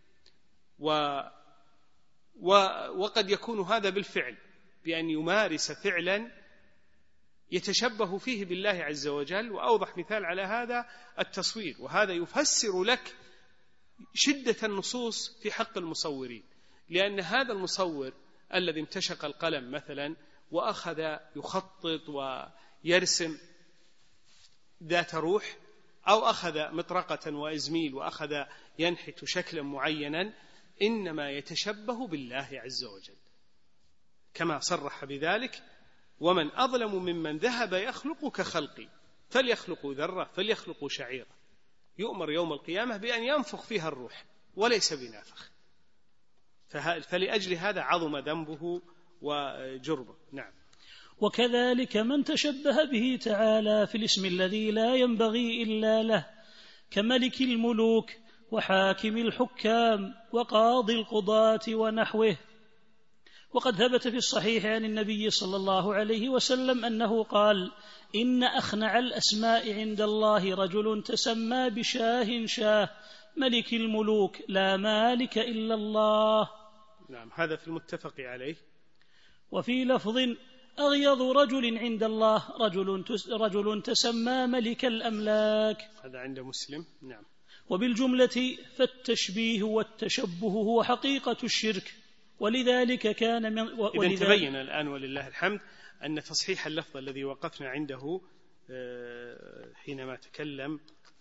وقد يكون هذا بالفعل، بأن يمارس فعلا يتشبه فيه بالله عز وجل. وأوضح مثال على هذا التصوير، وهذا يفسر لك شدة النصوص في حق المصورين، لأن هذا المصور الذي امتشق القلم مثلا وأخذ يخطط ويرسم ذات روح، أو أخذ مطرقة وإزميل وأخذ ينحت شكلا معينا، إنما يتشبه بالله عز وجل، كما صرح بذلك: ومن أظلم ممن ذهب يخلق كخلقي، فليخلقوا ذرة فليخلقوا شعيرة. يؤمر يوم القيامة بأن ينفخ فيها الروح وليس بنافخ، فلأجل هذا عظم ذنبه وجرمه. نعم. وكذلك من تشبه به تعالى في الاسم الذي لا ينبغي إلا له، كملك الملوك وحاكم الحكام وقاضي القضاة ونحوه. وقد ثبت في الصحيح عن النبي صلى الله عليه وسلم أنه قال: إن أخنع الأسماء عند الله رجل تسمى بشاه شاه، ملك الملوك لا مالك إلا الله. نعم، هذا في المتفق عليه. وفي لفظ: أغيظ رجل عند الله رجل تسمى ملك الأملاك، هذا عند مسلم. نعم. وبالجملة فالتشبيه والتشبه هو حقيقة الشرك، ولذلك كان من إذن تبين الآن ولله الحمد أن تصحيح اللفظ الذي وقفنا عنده حينما تكلم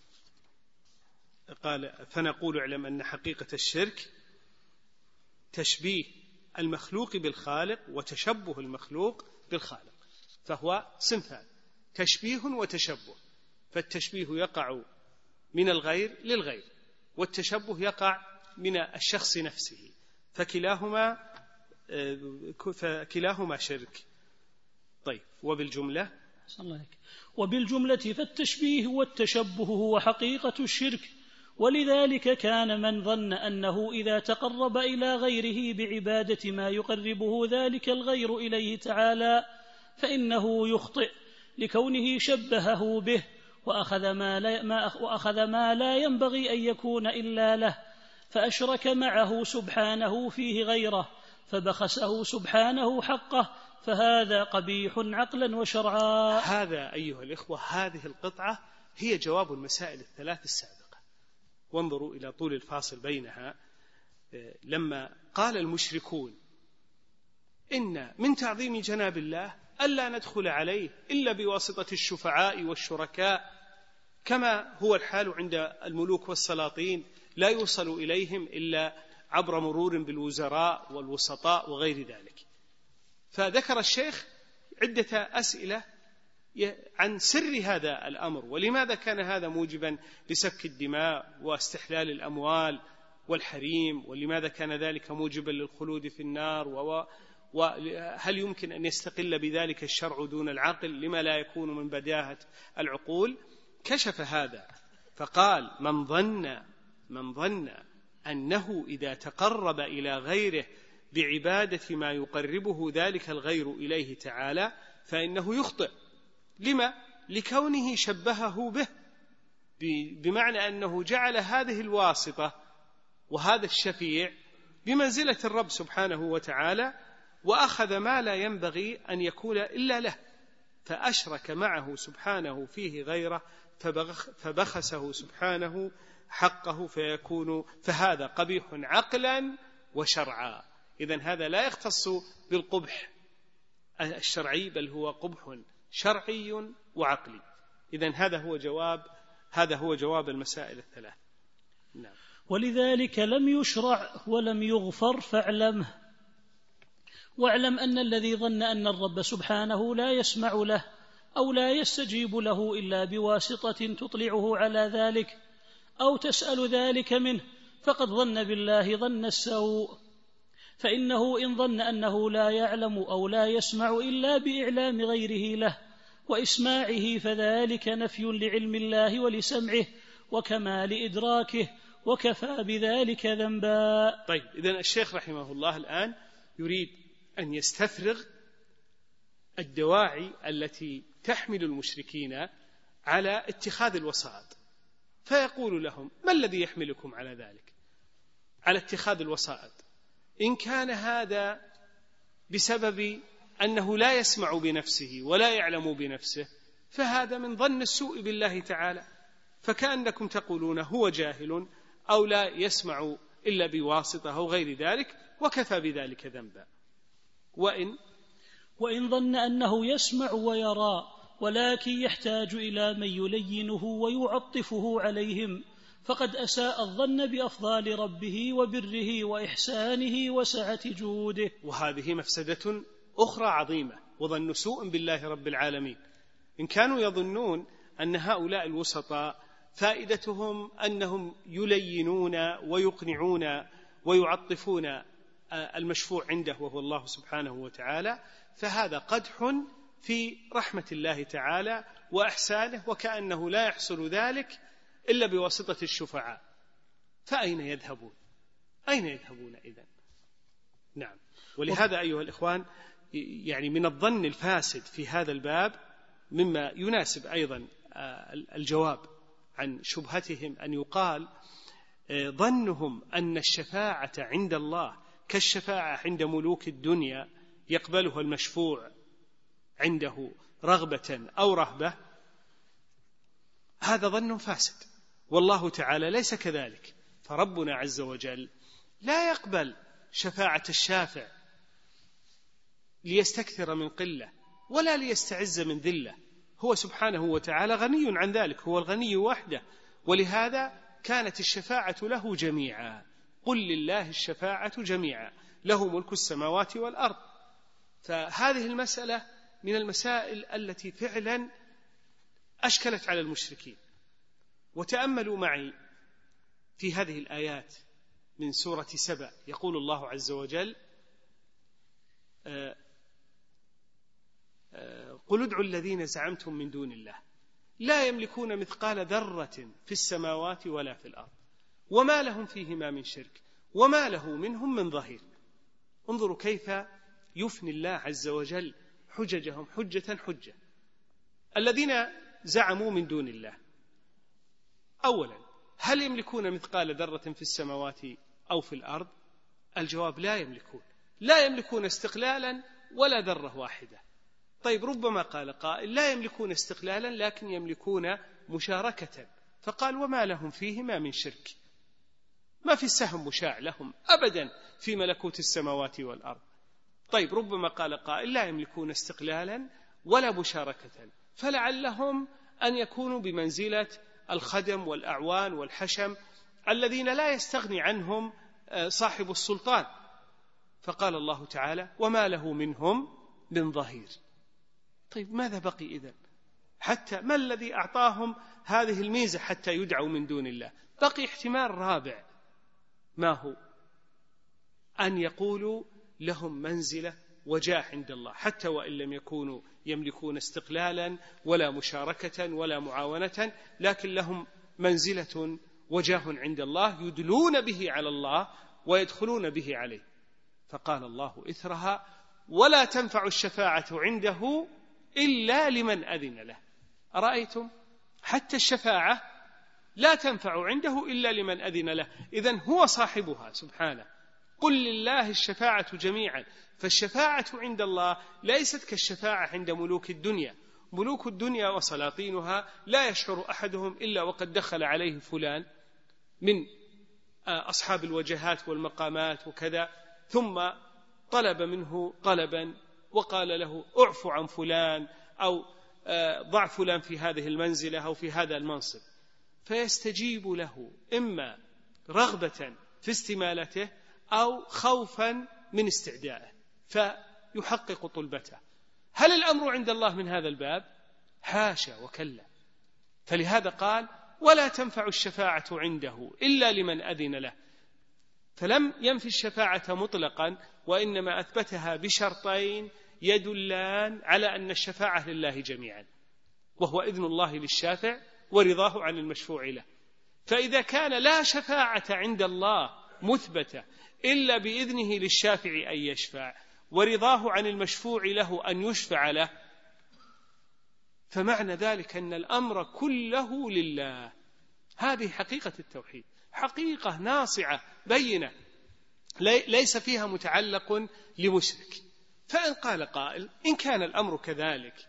قال: فنقول اعلم أن حقيقة الشرك تشبيه المخلوق بالخالق وتشبه المخلوق بالخالق، فهو صنفان: تشبيه وتشبه. فالتشبيه يقع من الغير للغير، والتشبه يقع من الشخص نفسه، فكلاهما شرك. طيب، وبالجملة فالتشبيه والتشبه هو حقيقة الشرك، ولذلك كان من ظن أنه إذا تقرب إلى غيره بعبادة ما يقربه ذلك الغير إليه تعالى فإنه يخطئ، لكونه شبهه به وأخذ ما لا ينبغي أن يكون إلا له، فأشرك معه سبحانه فيه غيره، فبخسه سبحانه حقه، فهذا قبيح عقلا وشرعا. هذا أيها الإخوة، هذه القطعة هي جواب المسائل الثلاث السابقة. وانظروا إلى طول الفاصل بينها. لما قال المشركون: إن من تعظيم جناب الله ألا ندخل عليه إلا بواسطة الشفعاء والشركاء، كما هو الحال عند الملوك والسلاطين، لا يوصل إليهم إلا عبر مرور بالوزراء والوسطاء وغير ذلك. فذكر الشيخ عدة أسئلة عن سر هذا الأمر، ولماذا كان هذا موجبا لسفك الدماء واستحلال الأموال والحريم، ولماذا كان ذلك موجبا للخلود في النار، وهل يمكن أن يستقل بذلك الشرع دون العقل لما لا يكون من بداهة العقول. كشف هذا فقال: من ظن أنه إذا تقرب إلى غيره بعبادة ما يقربه ذلك الغير إليه تعالى فإنه يخطئ. لما؟ لكونه شبهه به، بمعنى أنه جعل هذه الواسطة وهذا الشفيع بمنزلة الرب سبحانه وتعالى، وأخذ ما لا ينبغي أن يكون إلا له، فأشرك معه سبحانه فيه غيره، فبخسه سبحانه حقه، فهذا قبيح عقلا وشرعا. إذن هذا لا يختص بالقبح الشرعي، بل هو قبح شرعي وعقلي. إذن هذا هو جواب المسائل الثلاث. نعم. ولذلك لم يشرع ولم يغفر فاعلمه، واعلم أن الذي ظن أن الرب سبحانه لا يسمع له أو لا يستجيب له إلا بواسطة تطلعه على ذلك أو تسأل ذلك منه فقد ظن بالله ظن السوء، فإنه إن ظن أنه لا يعلم أو لا يسمع إلا بإعلام غيره له وإسماعه فذلك نفي لعلم الله ولسمعه وكمال إدراكه، وكفى بذلك ذنبا. طيب، إذن الشيخ رحمه الله الآن يريد أن يستفرغ الدواعي التي تحمل المشركين على اتخاذ الوسائط، فيقول لهم: ما الذي يحملكم على ذلك، على اتخاذ الوسائط؟ إن كان هذا بسبب أنه لا يسمع بنفسه ولا يعلم بنفسه فهذا من ظن السوء بالله تعالى، فكأنكم تقولون هو جاهل أو لا يسمع إلا بواسطة أو غير ذلك، وكفى بذلك ذنبا. وإن ظن أنه يسمع ويرى ولكن يحتاج إلى من يلينه ويعطفه عليهم فقد أساء الظن بأفضال ربه وبره وإحسانه وسعة جوده. وهذه مفسدة أخرى عظيمة، وظن سوء بالله رب العالمين. إن كانوا يظنون أن هؤلاء الوسطاء فائدتهم أنهم يلينون ويقنعون ويعطفون المشفوع عنده وهو الله سبحانه وتعالى، فهذا قدح في رحمة الله تعالى وإحسانه، وكأنه لا يحصل ذلك إلا بواسطة الشفعاء. فأين يذهبون؟ أين يذهبون إذن؟ نعم. ولهذا أيها الإخوان، يعني من الظن الفاسد في هذا الباب مما يناسب أيضا الجواب عن شبهتهم أن يقال: ظنهم أن الشفاعة عند الله كالشفاعة عند ملوك الدنيا يقبلها المشفوع عنده رغبة أو رهبة، هذا ظن فاسد، والله تعالى ليس كذلك. فربنا عز وجل لا يقبل شفاعة الشافع ليستكثر من قلة ولا ليستعز من ذلة، هو سبحانه وتعالى غني عن ذلك، هو الغني وحده، ولهذا كانت الشفاعة له جميعا. قل لله الشفاعة جميعا له ملك السماوات والأرض. فهذه المسألة من المسائل التي فعلا أشكلت على المشركين. وتأملوا معي في هذه الآيات من سورة سبأ، يقول الله عز وجل: قل ادعوا الذين زعمتم من دون الله لا يملكون مثقال ذرة في السماوات ولا في الأرض وما لهم فيهما من شرك وما له منهم من ظهير. انظروا كيف يفني الله عز وجل حججهم حجة حجة. الذين زعموا من دون الله، أولا، هل يملكون مثقال ذرة في السماوات أو في الأرض؟ الجواب: لا يملكون استقلالا ولا ذرة واحدة. طيب، ربما قال قائل: لا يملكون استقلالا لكن يملكون مشاركة، فقال: وما لهم فيهما من شرك، ما في سهم مشاع لهم أبدا في ملكوت السماوات والأرض. طيب، ربما قال قائل: لا يملكون استقلالا ولا مشاركة، فلعلهم أن يكونوا بمنزلة الخدم والأعوان والحشم الذين لا يستغني عنهم صاحب السلطان، فقال الله تعالى وما له منهم من ظهير. طيب ماذا بقي إذن؟ حتى ما الذي أعطاهم هذه الميزة حتى يدعوا من دون الله؟ بقي احتمال رابع، ما هو؟ أن يقولوا لهم منزلة وجاه عند الله، حتى وإن لم يكونوا يملكون استقلالا ولا مشاركة ولا معاونة، لكن لهم منزلة وجاه عند الله يدلون به على الله ويدخلون به عليه. فقال الله إثرها ولا تنفع الشفاعة عنده إلا لمن أذن له. أرأيتم؟ حتى الشفاعة لا تنفع عنده إلا لمن أذن له، إذن هو صاحبها سبحانه. قل لله الشفاعة جميعا. فالشفاعة عند الله ليست كالشفاعة عند ملوك الدنيا. ملوك الدنيا وسلاطينها لا يشعر أحدهم إلا وقد دخل عليه فلان من أصحاب الوجهات والمقامات وكذا، ثم طلب منه طلبا وقال له اعف عن فلان أو ضع فلان في هذه المنزلة أو في هذا المنصب، فيستجيب له إما رغبة في استمالته أو خوفا من استعدائه فيحقق طلبته. هل الأمر عند الله من هذا الباب؟ حاشا وكلا. فلهذا قال ولا تنفع الشفاعة عنده إلا لمن أذن له، فلم ينفي الشفاعة مطلقا، وإنما أثبتها بشرطين يدلان على أن الشفاعة لله جميعا، وهو إذن الله للشافع ورضاه عن المشفوع له. فإذا كان لا شفاعة عند الله مثبتة إلا بإذنه للشافع أن يشفع ورضاه عن المشفوع له أن يشفع له، فمعنى ذلك أن الأمر كله لله. هذه حقيقة التوحيد، حقيقة ناصعة بينة ليس فيها متعلق لمشرك. فإن قال قائل إن كان الأمر كذلك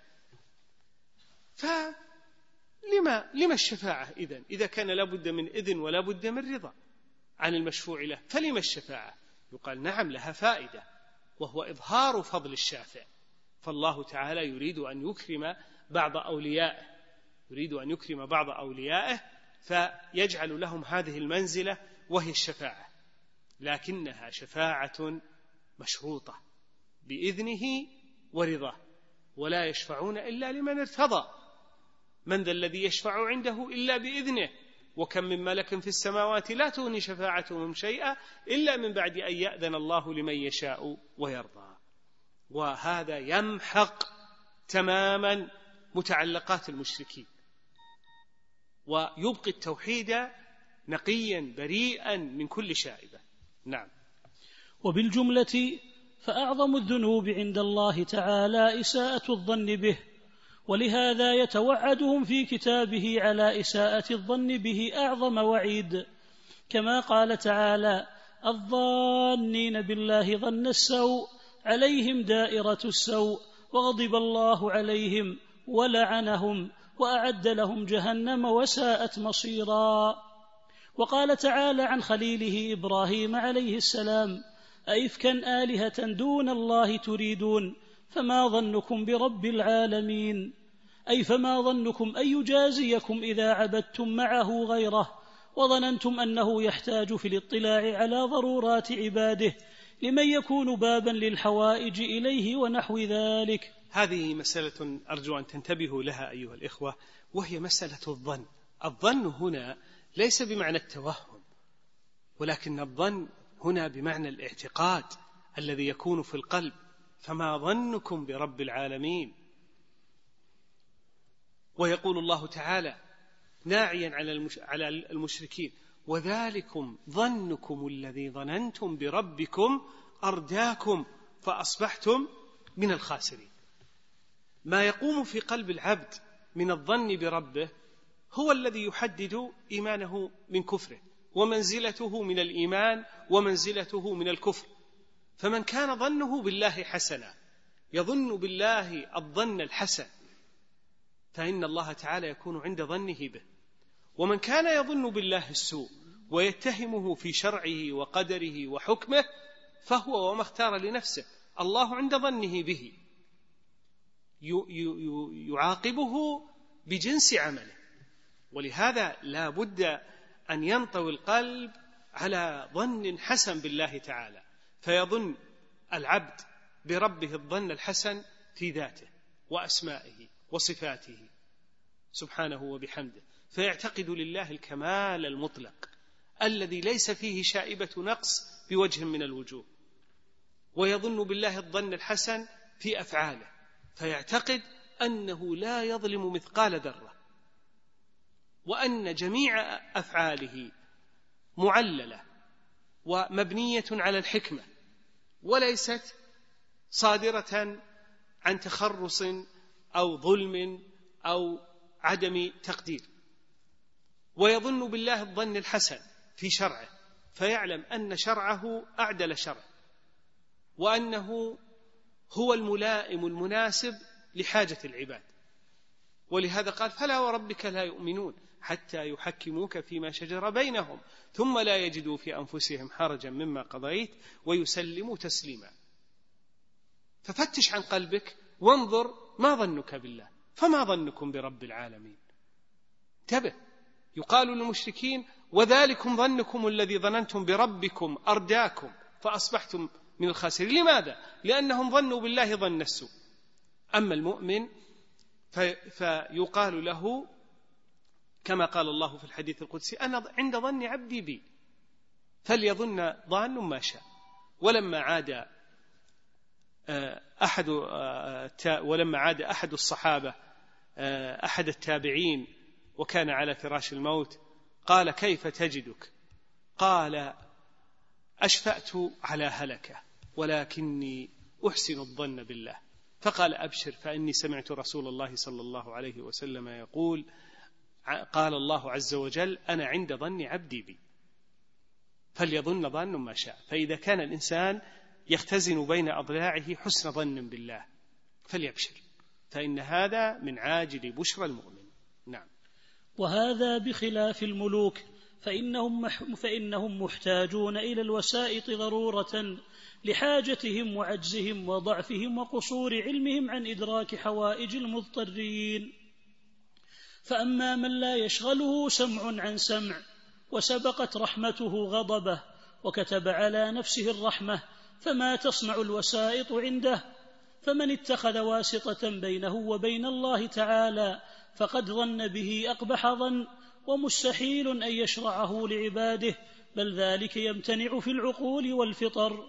فلما الشفاعة إذن؟ إذا كان لابد من إذن ولا بد من رضا عن المشفوع له، فلما الشفاعة؟ يقال نعم لها فائدة، وهو إظهار فضل الشافع. فالله تعالى يريد أن يكرم بعض أوليائه فيجعل لهم هذه المنزلة وهي الشفاعة، لكنها شفاعة مشروطة بإذنه ورضاه، ولا يشفعون إلا لمن ارتضى. من ذا الذي يشفع عنده إلا بإذنه، وكم من ملك في السماوات لا تغني شفاعتهم شيئا إلا من بعد أن يأذن الله لمن يشاء ويرضى. وهذا يمحق تماما متعلقات المشركين ويبقي التوحيد نقيا بريئا من كل شائبة. نعم. وبالجملة فأعظم الذنوب عند الله تعالى إساءة الظن به، ولهذا يتوعدهم في كتابه على إساءة الظن به أعظم وعيد، كما قال تعالى الظانين بالله ظن السوء عليهم دائرة السوء وغضب الله عليهم ولعنهم وأعد لهم جهنم وساءت مصيرا. وقال تعالى عن خليله إبراهيم عليه السلام أئفكا آلهة دون الله تريدون فما ظنكم برب العالمين، أي فما ظنكم أن يجازيكم إذا عبدتم معه غيره وظننتم أنه يحتاج في الاطلاع على ضرورات عباده لمن يكون بابا للحوائج إليه ونحو ذلك. هذه مسألة أرجو أن تنتبهوا لها أيها الإخوة، وهي مسألة الظن. الظن هنا ليس بمعنى التوهم، ولكن الظن هنا بمعنى الاعتقاد الذي يكون في القلب. فما ظنكم برب العالمين. ويقول الله تعالى ناعيا على المشركين وذلكم ظنكم الذي ظننتم بربكم أرداكم فأصبحتم من الخاسرين. ما يقوم في قلب العبد من الظن بربه هو الذي يحدد إيمانه من كفره، ومنزلته من الإيمان ومنزلته من الكفر. فمن كان ظنه بالله حسنا، يظن بالله الظن الحسن، فإن الله تعالى يكون عند ظنه به. ومن كان يظن بالله السوء ويتهمه في شرعه وقدره وحكمه، فهو وما اختار لنفسه، الله عند ظنه به يعاقبه بجنس عمله. ولهذا لا بد أن ينطوي القلب على ظن حسن بالله تعالى، فيظن العبد بربه الظن الحسن في ذاته وأسمائه وصفاته سبحانه وبحمده، فيعتقد لله الكمال المطلق الذي ليس فيه شائبة نقص بوجه من الوجوه، ويظن بالله الظن الحسن في أفعاله، فيعتقد أنه لا يظلم مثقال ذرة، وأن جميع أفعاله معللة ومبنية على الحكمة، وليست صادرة عن تخرص أو ظلم أو عدم تقدير. ويظن بالله الظن الحسن في شرعه، فيعلم أن شرعه أعدل شرع، وأنه هو الملائم المناسب لحاجة العباد. ولهذا قال: فلا وربك لا يؤمنون حتى يحكموك فيما شجر بينهم ثم لا يجدوا في أنفسهم حرجا مما قضيت ويسلموا تسليما. ففتش عن قلبك وانظر ما ظنك بالله، فما ظنكم برب العالمين. انتبه، يقال للمشركين: وذلكم ظنكم الذي ظننتم بربكم أرداكم فأصبحتم من الخاسرين. لماذا؟ لأنهم ظنوا بالله ظن السوء. أما المؤمن فيقال له كما قال الله في الحديث القدسي: أنا عند ظن عبدي بي فليظن ظان ما شاء. ولما عاد أحد الصحابة أحد التابعين وكان على فراش الموت، قال: كيف تجدك؟ قال: أشفأت على هلكة ولكني أحسن الظن بالله. فقال: أبشر، فإني سمعت رسول الله صلى الله عليه وسلم يقول: قال الله عز وجل: أنا عند ظن عبدي بي فليظن ظن ما شاء. فإذا كان الإنسان يختزن بين أضلاعه حسن ظن بالله فليبشر، فإن هذا من عاجل بشرى المؤمن. نعم. وهذا بخلاف الملوك، فإنهم محتاجون إلى الوسائط ضرورة لحاجتهم وعجزهم وضعفهم وقصور علمهم عن إدراك حوائج المضطرين. فأما من لا يشغله سمع عن سمع، وسبقت رحمته غضبه، وكتب على نفسه الرحمة، فما تصنع الوسائط عنده؟ فمن اتخذ واسطة بينه وبين الله تعالى فقد ظن به أقبح ظن، ومستحيل أن يشرعه لعباده، بل ذلك يمتنع في العقول والفطر.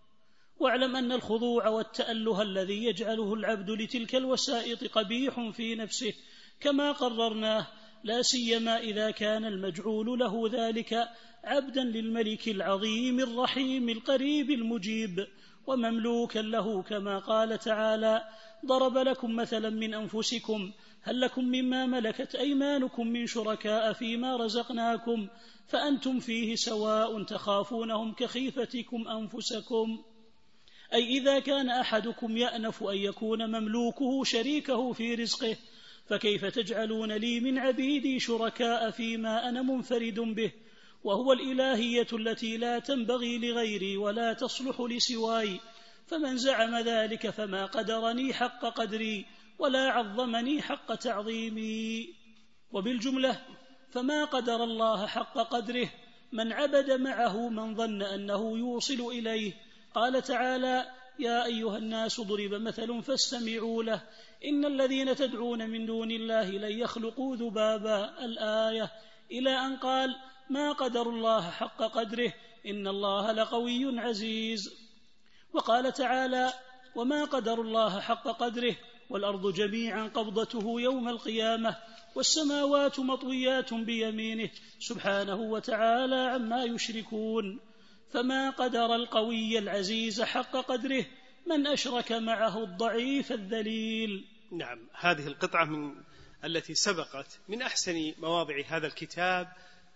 واعلم أن الخضوع والتأله الذي يجعله العبد لتلك الوسائط قبيح في نفسه كما قررناه، لا سيما إذا كان المجعول له ذلك عبدا للملك العظيم الرحيم القريب المجيب، ومملوكا له، كما قال تعالى: ضرب لكم مثلا من أنفسكم هل لكم مما ملكت أيمانكم من شركاء فيما رزقناكم فأنتم فيه سواء تخافونهم كخيفتكم أنفسكم. أي إذا كان أحدكم يأنف أن يكون مملوكه شريكه في رزقه، فكيف تجعلون لي من عبيدي شركاء فيما أنا منفرد به، وهو الإلهية التي لا تنبغي لغيري ولا تصلح لسواي. فمن زعم ذلك فما قدرني حق قدري ولا عظمني حق تعظيمي. وبالجملة فما قدر الله حق قدره من عبد معه من ظن أنه يوصل إليه. قال تعالى: يا أيها الناس ضرب مثل فاستمعوا له إن الذين تدعون من دون الله لن يخلقوا ذبابا، الآية، إلى أن قال: ما قدر الله حق قدره إن الله لقوي عزيز. وقال تعالى: وما قدر الله حق قدره والأرض جميعا قبضته يوم القيامة والسماوات مطويات بيمينه سبحانه وتعالى عما يشركون. فما قدر القوي العزيز حق قدره من أشرك معه الضعيف الذليل. نعم، هذه القطعة من التي سبقت من أحسن مواضع هذا الكتاب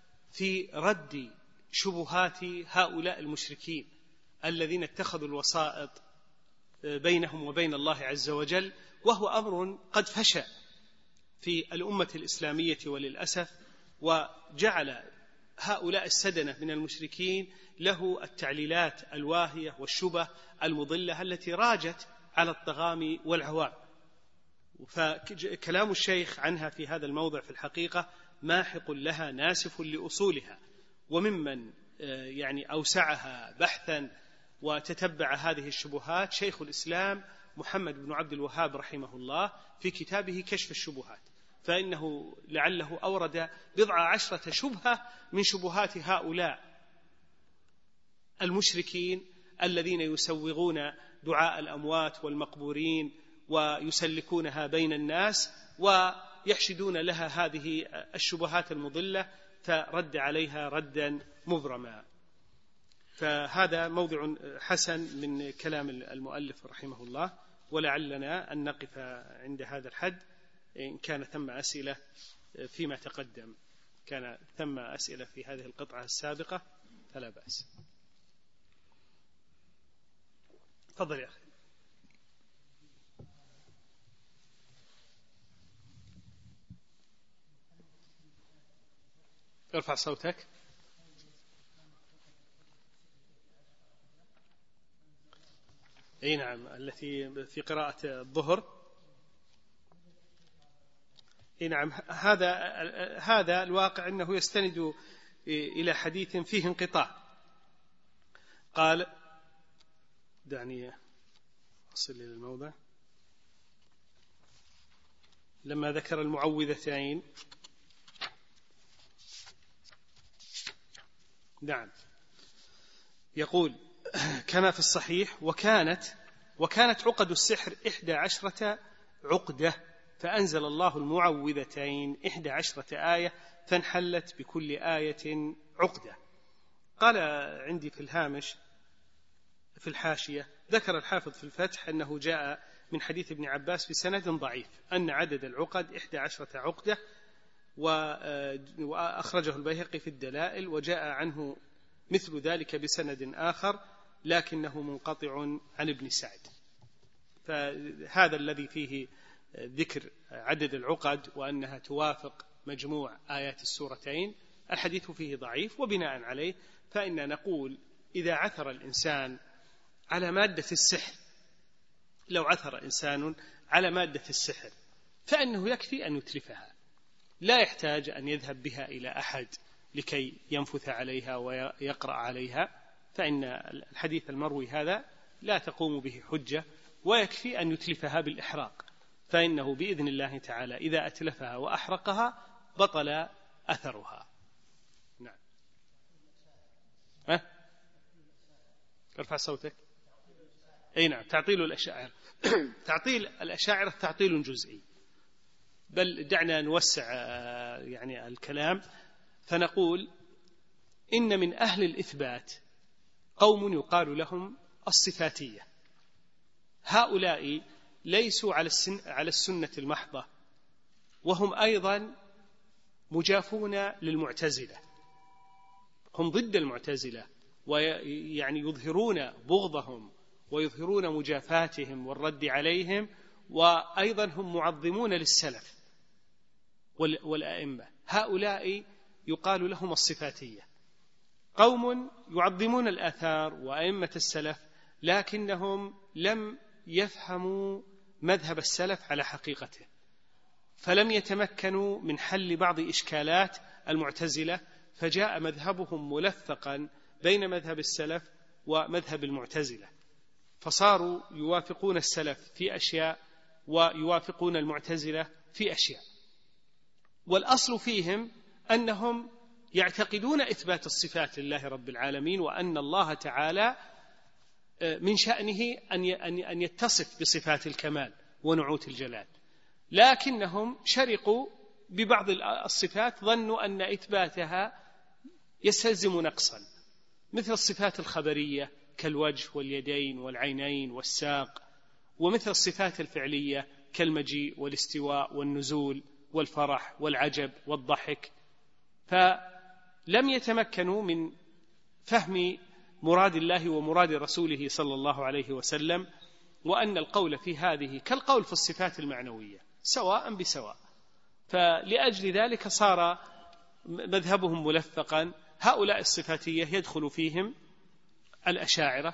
في رد شبهات هؤلاء المشركين الذين اتخذوا الوسائط بينهم وبين الله عز وجل، وهو أمر قد فشى في الأمة الإسلامية وللأسف، وجعل هؤلاء السدنة من المشركين له التعليلات الواهية والشبه المضلة التي راجت على الطغام والعوام. فكلام الشيخ عنها في هذا الموضع في الحقيقة ماحق لها ناسف لأصولها. وممن يعني أوسعها بحثا وتتبع هذه الشبهات شيخ الإسلام محمد بن عبد الوهاب رحمه الله في كتابه كشف الشبهات، فإنه لعله أورد 10 شبهة من شبهات هؤلاء المشركين الذين يسوغون دعاء الأموات والمقبورين ويسلكونها بين الناس ويحشدون لها هذه الشبهات المضلة، فرد عليها ردا مبرما. فهذا موضع حسن من كلام المؤلف رحمه الله، ولعلنا أن نقف عند هذا الحد. إن كان ثم أسئلة فيما تقدم، كان ثم أسئلة في هذه القطعة السابقة فلا بأس. تفضل يا أخي. ارفع صوتك. اي نعم، التي في قراءة الظهر. اي نعم، هذا الواقع انه يستند الى حديث فيه انقطاع. قال، دعني اصل الى الموضع، لما ذكر المعوذتين. نعم، يقول كما في الصحيح: وكانت عقد السحر 11 عقدة، فأنزل الله المعوذتين 11 آية، فانحلت بكل آية عقدة. قال عندي في الهامش في الحاشية: ذكر الحافظ في الفتح أنه جاء من حديث ابن عباس بسند ضعيف أن عدد العقد 11 عقدة، وأخرجه البيهقي في الدلائل، وجاء عنه مثل ذلك بسند آخر لكنه منقطع عن ابن سعد. فهذا الذي فيه ذكر عدد العقد وأنها توافق مجموع آيات السورتين، الحديث فيه ضعيف، وبناء عليه فإن نقول إذا عثر الإنسان على مادة السحر، لو عثر إنسان على مادة السحر فإنه يكفي أن يتلفها، لا يحتاج أن يذهب بها إلى أحد لكي ينفث عليها ويقرأ عليها، فإن الحديث المروي هذا لا تقوم به حجة، ويكفي أن يتلفها بالإحراق، فإنه بإذن الله تعالى إذا أتلفها وأحرقها بطل أثرها. نعم. ارفع صوتك. أي نعم، تعطيل الأشاعرة تعطيل الأشاعرة تعطيل جزئي، بل دعنا نوسع يعني الكلام، فنقول إن من أهل الإثبات قوم يقال لهم الصفاتية. هؤلاء ليسوا على السنة المحضة، وهم أيضا مجافون للمعتزلة، هم ضد المعتزلة، ويعني يظهرون بغضهم ويظهرون مجافاتهم والرد عليهم، وأيضا هم معظمون للسلف والأئمة. هؤلاء يقال لهم الصفاتية، قوم يعظمون الآثار وأئمة السلف، لكنهم لم يفهموا مذهب السلف على حقيقته، فلم يتمكنوا من حل بعض إشكالات المعتزلة، فجاء مذهبهم ملفقا بين مذهب السلف ومذهب المعتزلة، فصاروا يوافقون السلف في أشياء ويوافقون المعتزلة في أشياء. والأصل فيهم أنهم يعتقدون إثبات الصفات لله رب العالمين، وأن الله تعالى من شأنه أن يتصف بصفات الكمال ونعوت الجلال، لكنهم شرقوا ببعض الصفات، ظنوا أن إثباتها يستلزم نقصا، مثل الصفات الخبرية كالوجه واليدين والعينين والساق، ومثل الصفات الفعلية كالمجيء والاستواء والنزول والفرح والعجب والضحك، فلم يتمكنوا من فهم مراد الله ومراد رسوله صلى الله عليه وسلم، وأن القول في هذه كالقول في الصفات المعنوية سواء بسواء، فلأجل ذلك صار مذهبهم ملفقا. هؤلاء الصفاتية يدخل فيهم الأشاعرة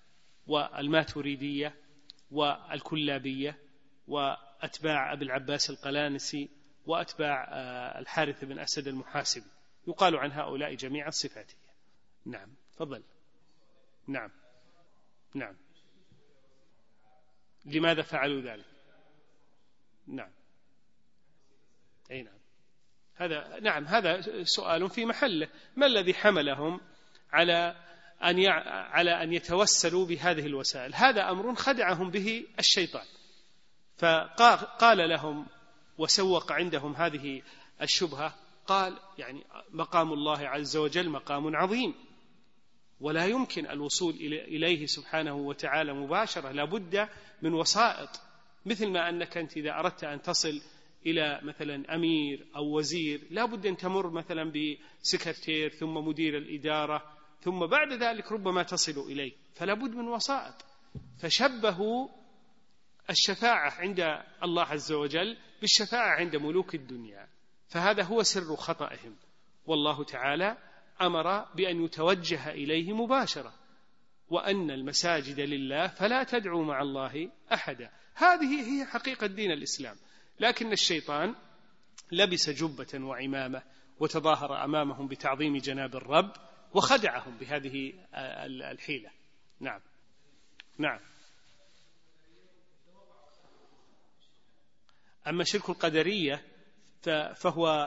والماتريدية والكلابية وأتباع أبي العباس القلانسي وأتباع الحارث بن أسد المحاسبي، يقال عن هؤلاء جميعا صفاتية. نعم تفضل. نعم نعم. لماذا فعلوا ذلك؟ نعم أي نعم. هذا سؤال في محله. ما الذي حملهم على أن يتوسلوا بهذه الوسائل؟ هذا أمر خدعهم به الشيطان، فقال لهم وسوق عندهم هذه الشبهة، قال يعني مقام الله عز وجل مقام عظيم، ولا يمكن الوصول إليه سبحانه وتعالى مباشرة، لا بد من وسائط، مثل ما أنك أنت إذا أردت أن تصل إلى مثلا أمير أو وزير لا بد أن تمر مثلا بسكرتير ثم مدير الإدارة ثم بعد ذلك ربما تصل إليه، فلا بد من وسائط. فشبهوا الشفاعة عند الله عز وجل بالشفاعة عند ملوك الدنيا، فهذا هو سر خطئهم. والله تعالى أمر بأن يتوجه إليه مباشرة، وأن المساجد لله فلا تدعوا مع الله أحدا. هذه هي حقيقة دين الإسلام، لكن الشيطان لبس جبة وعمامة وتظاهر أمامهم بتعظيم جناب الرب وخدعهم بهذه الحيلة. نعم نعم. أما شرك القدرية فهو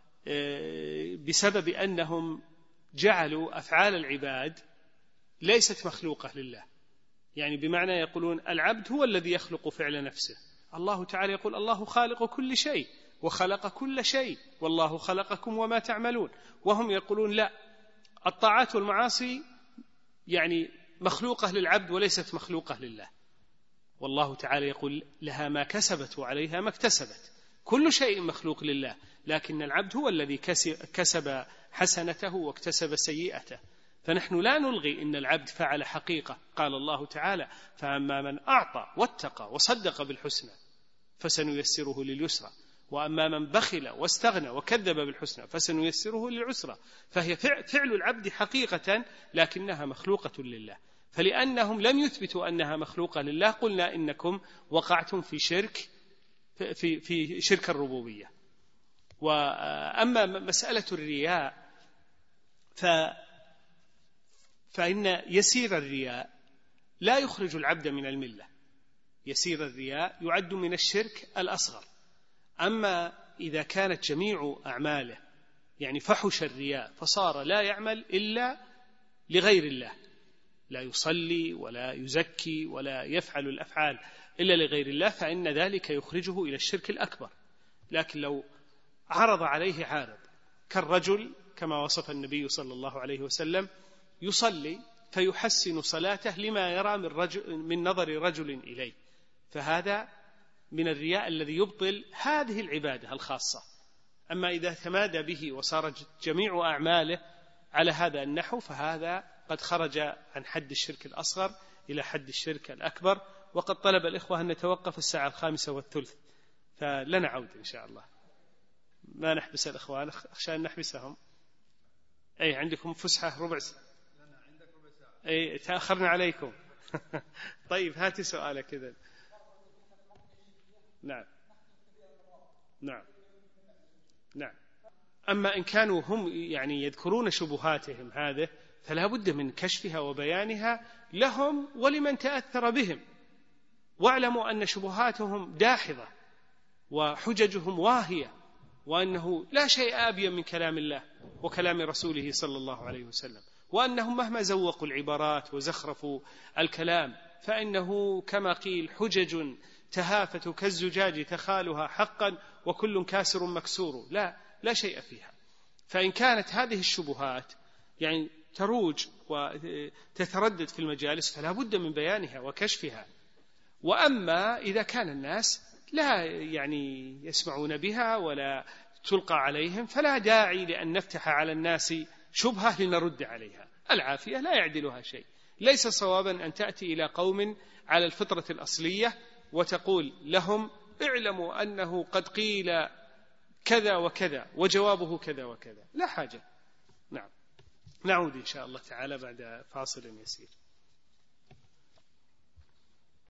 بسبب أنهم جعلوا أفعال العباد ليست مخلوقة لله، يعني بمعنى يقولون العبد هو الذي يخلق فعل نفسه، الله تعالى يقول الله خالق كل شيء وخلق كل شيء والله خلقكم وما تعملون، وهم يقولون لا، الطاعات والمعاصي يعني مخلوقة للعبد وليست مخلوقة لله، والله تعالى يقول لها ما كسبت وعليها ما اكتسبت، كل شيء مخلوق لله، لكن العبد هو الذي كسب حسنته واكتسب سيئته. فنحن لا نلغي إن العبد فعل حقيقة، قال الله تعالى فأما من أعطى واتقى وصدق بالحسنى فسنيسره لليسرى، وأما من بخل واستغنى وكذب بالحسنى فسنيسره للعسرى. فهي فعل العبد حقيقة لكنها مخلوقة لله، فلأنهم لم يثبتوا أنها مخلوقة لله قلنا إنكم وقعتم في شرك الربوبية. وأما مسألة الرياء فإن يسير الرياء لا يخرج العبد من الملة، يسير الرياء يعد من الشرك الأصغر. أما إذا كانت جميع أعماله يعني فحش الرياء فصار لا يعمل إلا لغير الله، لا يصلي ولا يزكي ولا يفعل الأفعال إلا لغير الله، فإن ذلك يخرجه إلى الشرك الأكبر. لكن لو عرض عليه عارض كالرجل كما وصف النبي صلى الله عليه وسلم يصلي فيحسن صلاته لما يرى من نظر رجل إليه، فهذا من الرياء الذي يبطل هذه العبادة الخاصة. أما إذا تمادى به وصار جميع أعماله على هذا النحو فهذا قد خرج عن حد الشرك الأصغر إلى حد الشرك الأكبر. وقد طلب الإخوة أن نتوقف 5:03 فلن عود إن شاء الله، ما نحبس الإخوان أخشى أن نحبسهم. أي عندكم فسحة ربع ساعة؟ أي تأخرنا عليكم. طيب هاتي سؤالك إذن. نعم نعم نعم. أما إن كانوا هم يعني يذكرون شبهاتهم هذه فلا بد من كشفها وبيانها لهم ولمن تأثر بهم، واعلموا أن شبهاتهم داحضة وحججهم واهية، وأنه لا شيء أبين من كلام الله وكلام رسوله صلى الله عليه وسلم، وأنهم مهما زوقوا العبارات وزخرفوا الكلام فإنه كما قيل حجج تهافت كالزجاج تخالها حقا وكل كاسر مكسور، لا شيء فيها. فإن كانت هذه الشبهات يعني تروج وتتردد في المجالس فلا بد من بيانها وكشفها. وأما إذا كان الناس لا يعني يسمعون بها ولا تلقى عليهم فلا داعي لأن نفتح على الناس شبهة لنرد عليها، العافية لا يعدلها شيء. ليس صوابا أن تأتي إلى قوم على الفطرة الأصلية وتقول لهم اعلموا أنه قد قيل كذا وكذا وجوابه كذا وكذا، لا حاجة. نعم نعود إن شاء الله تعالى بعد فاصل يسير.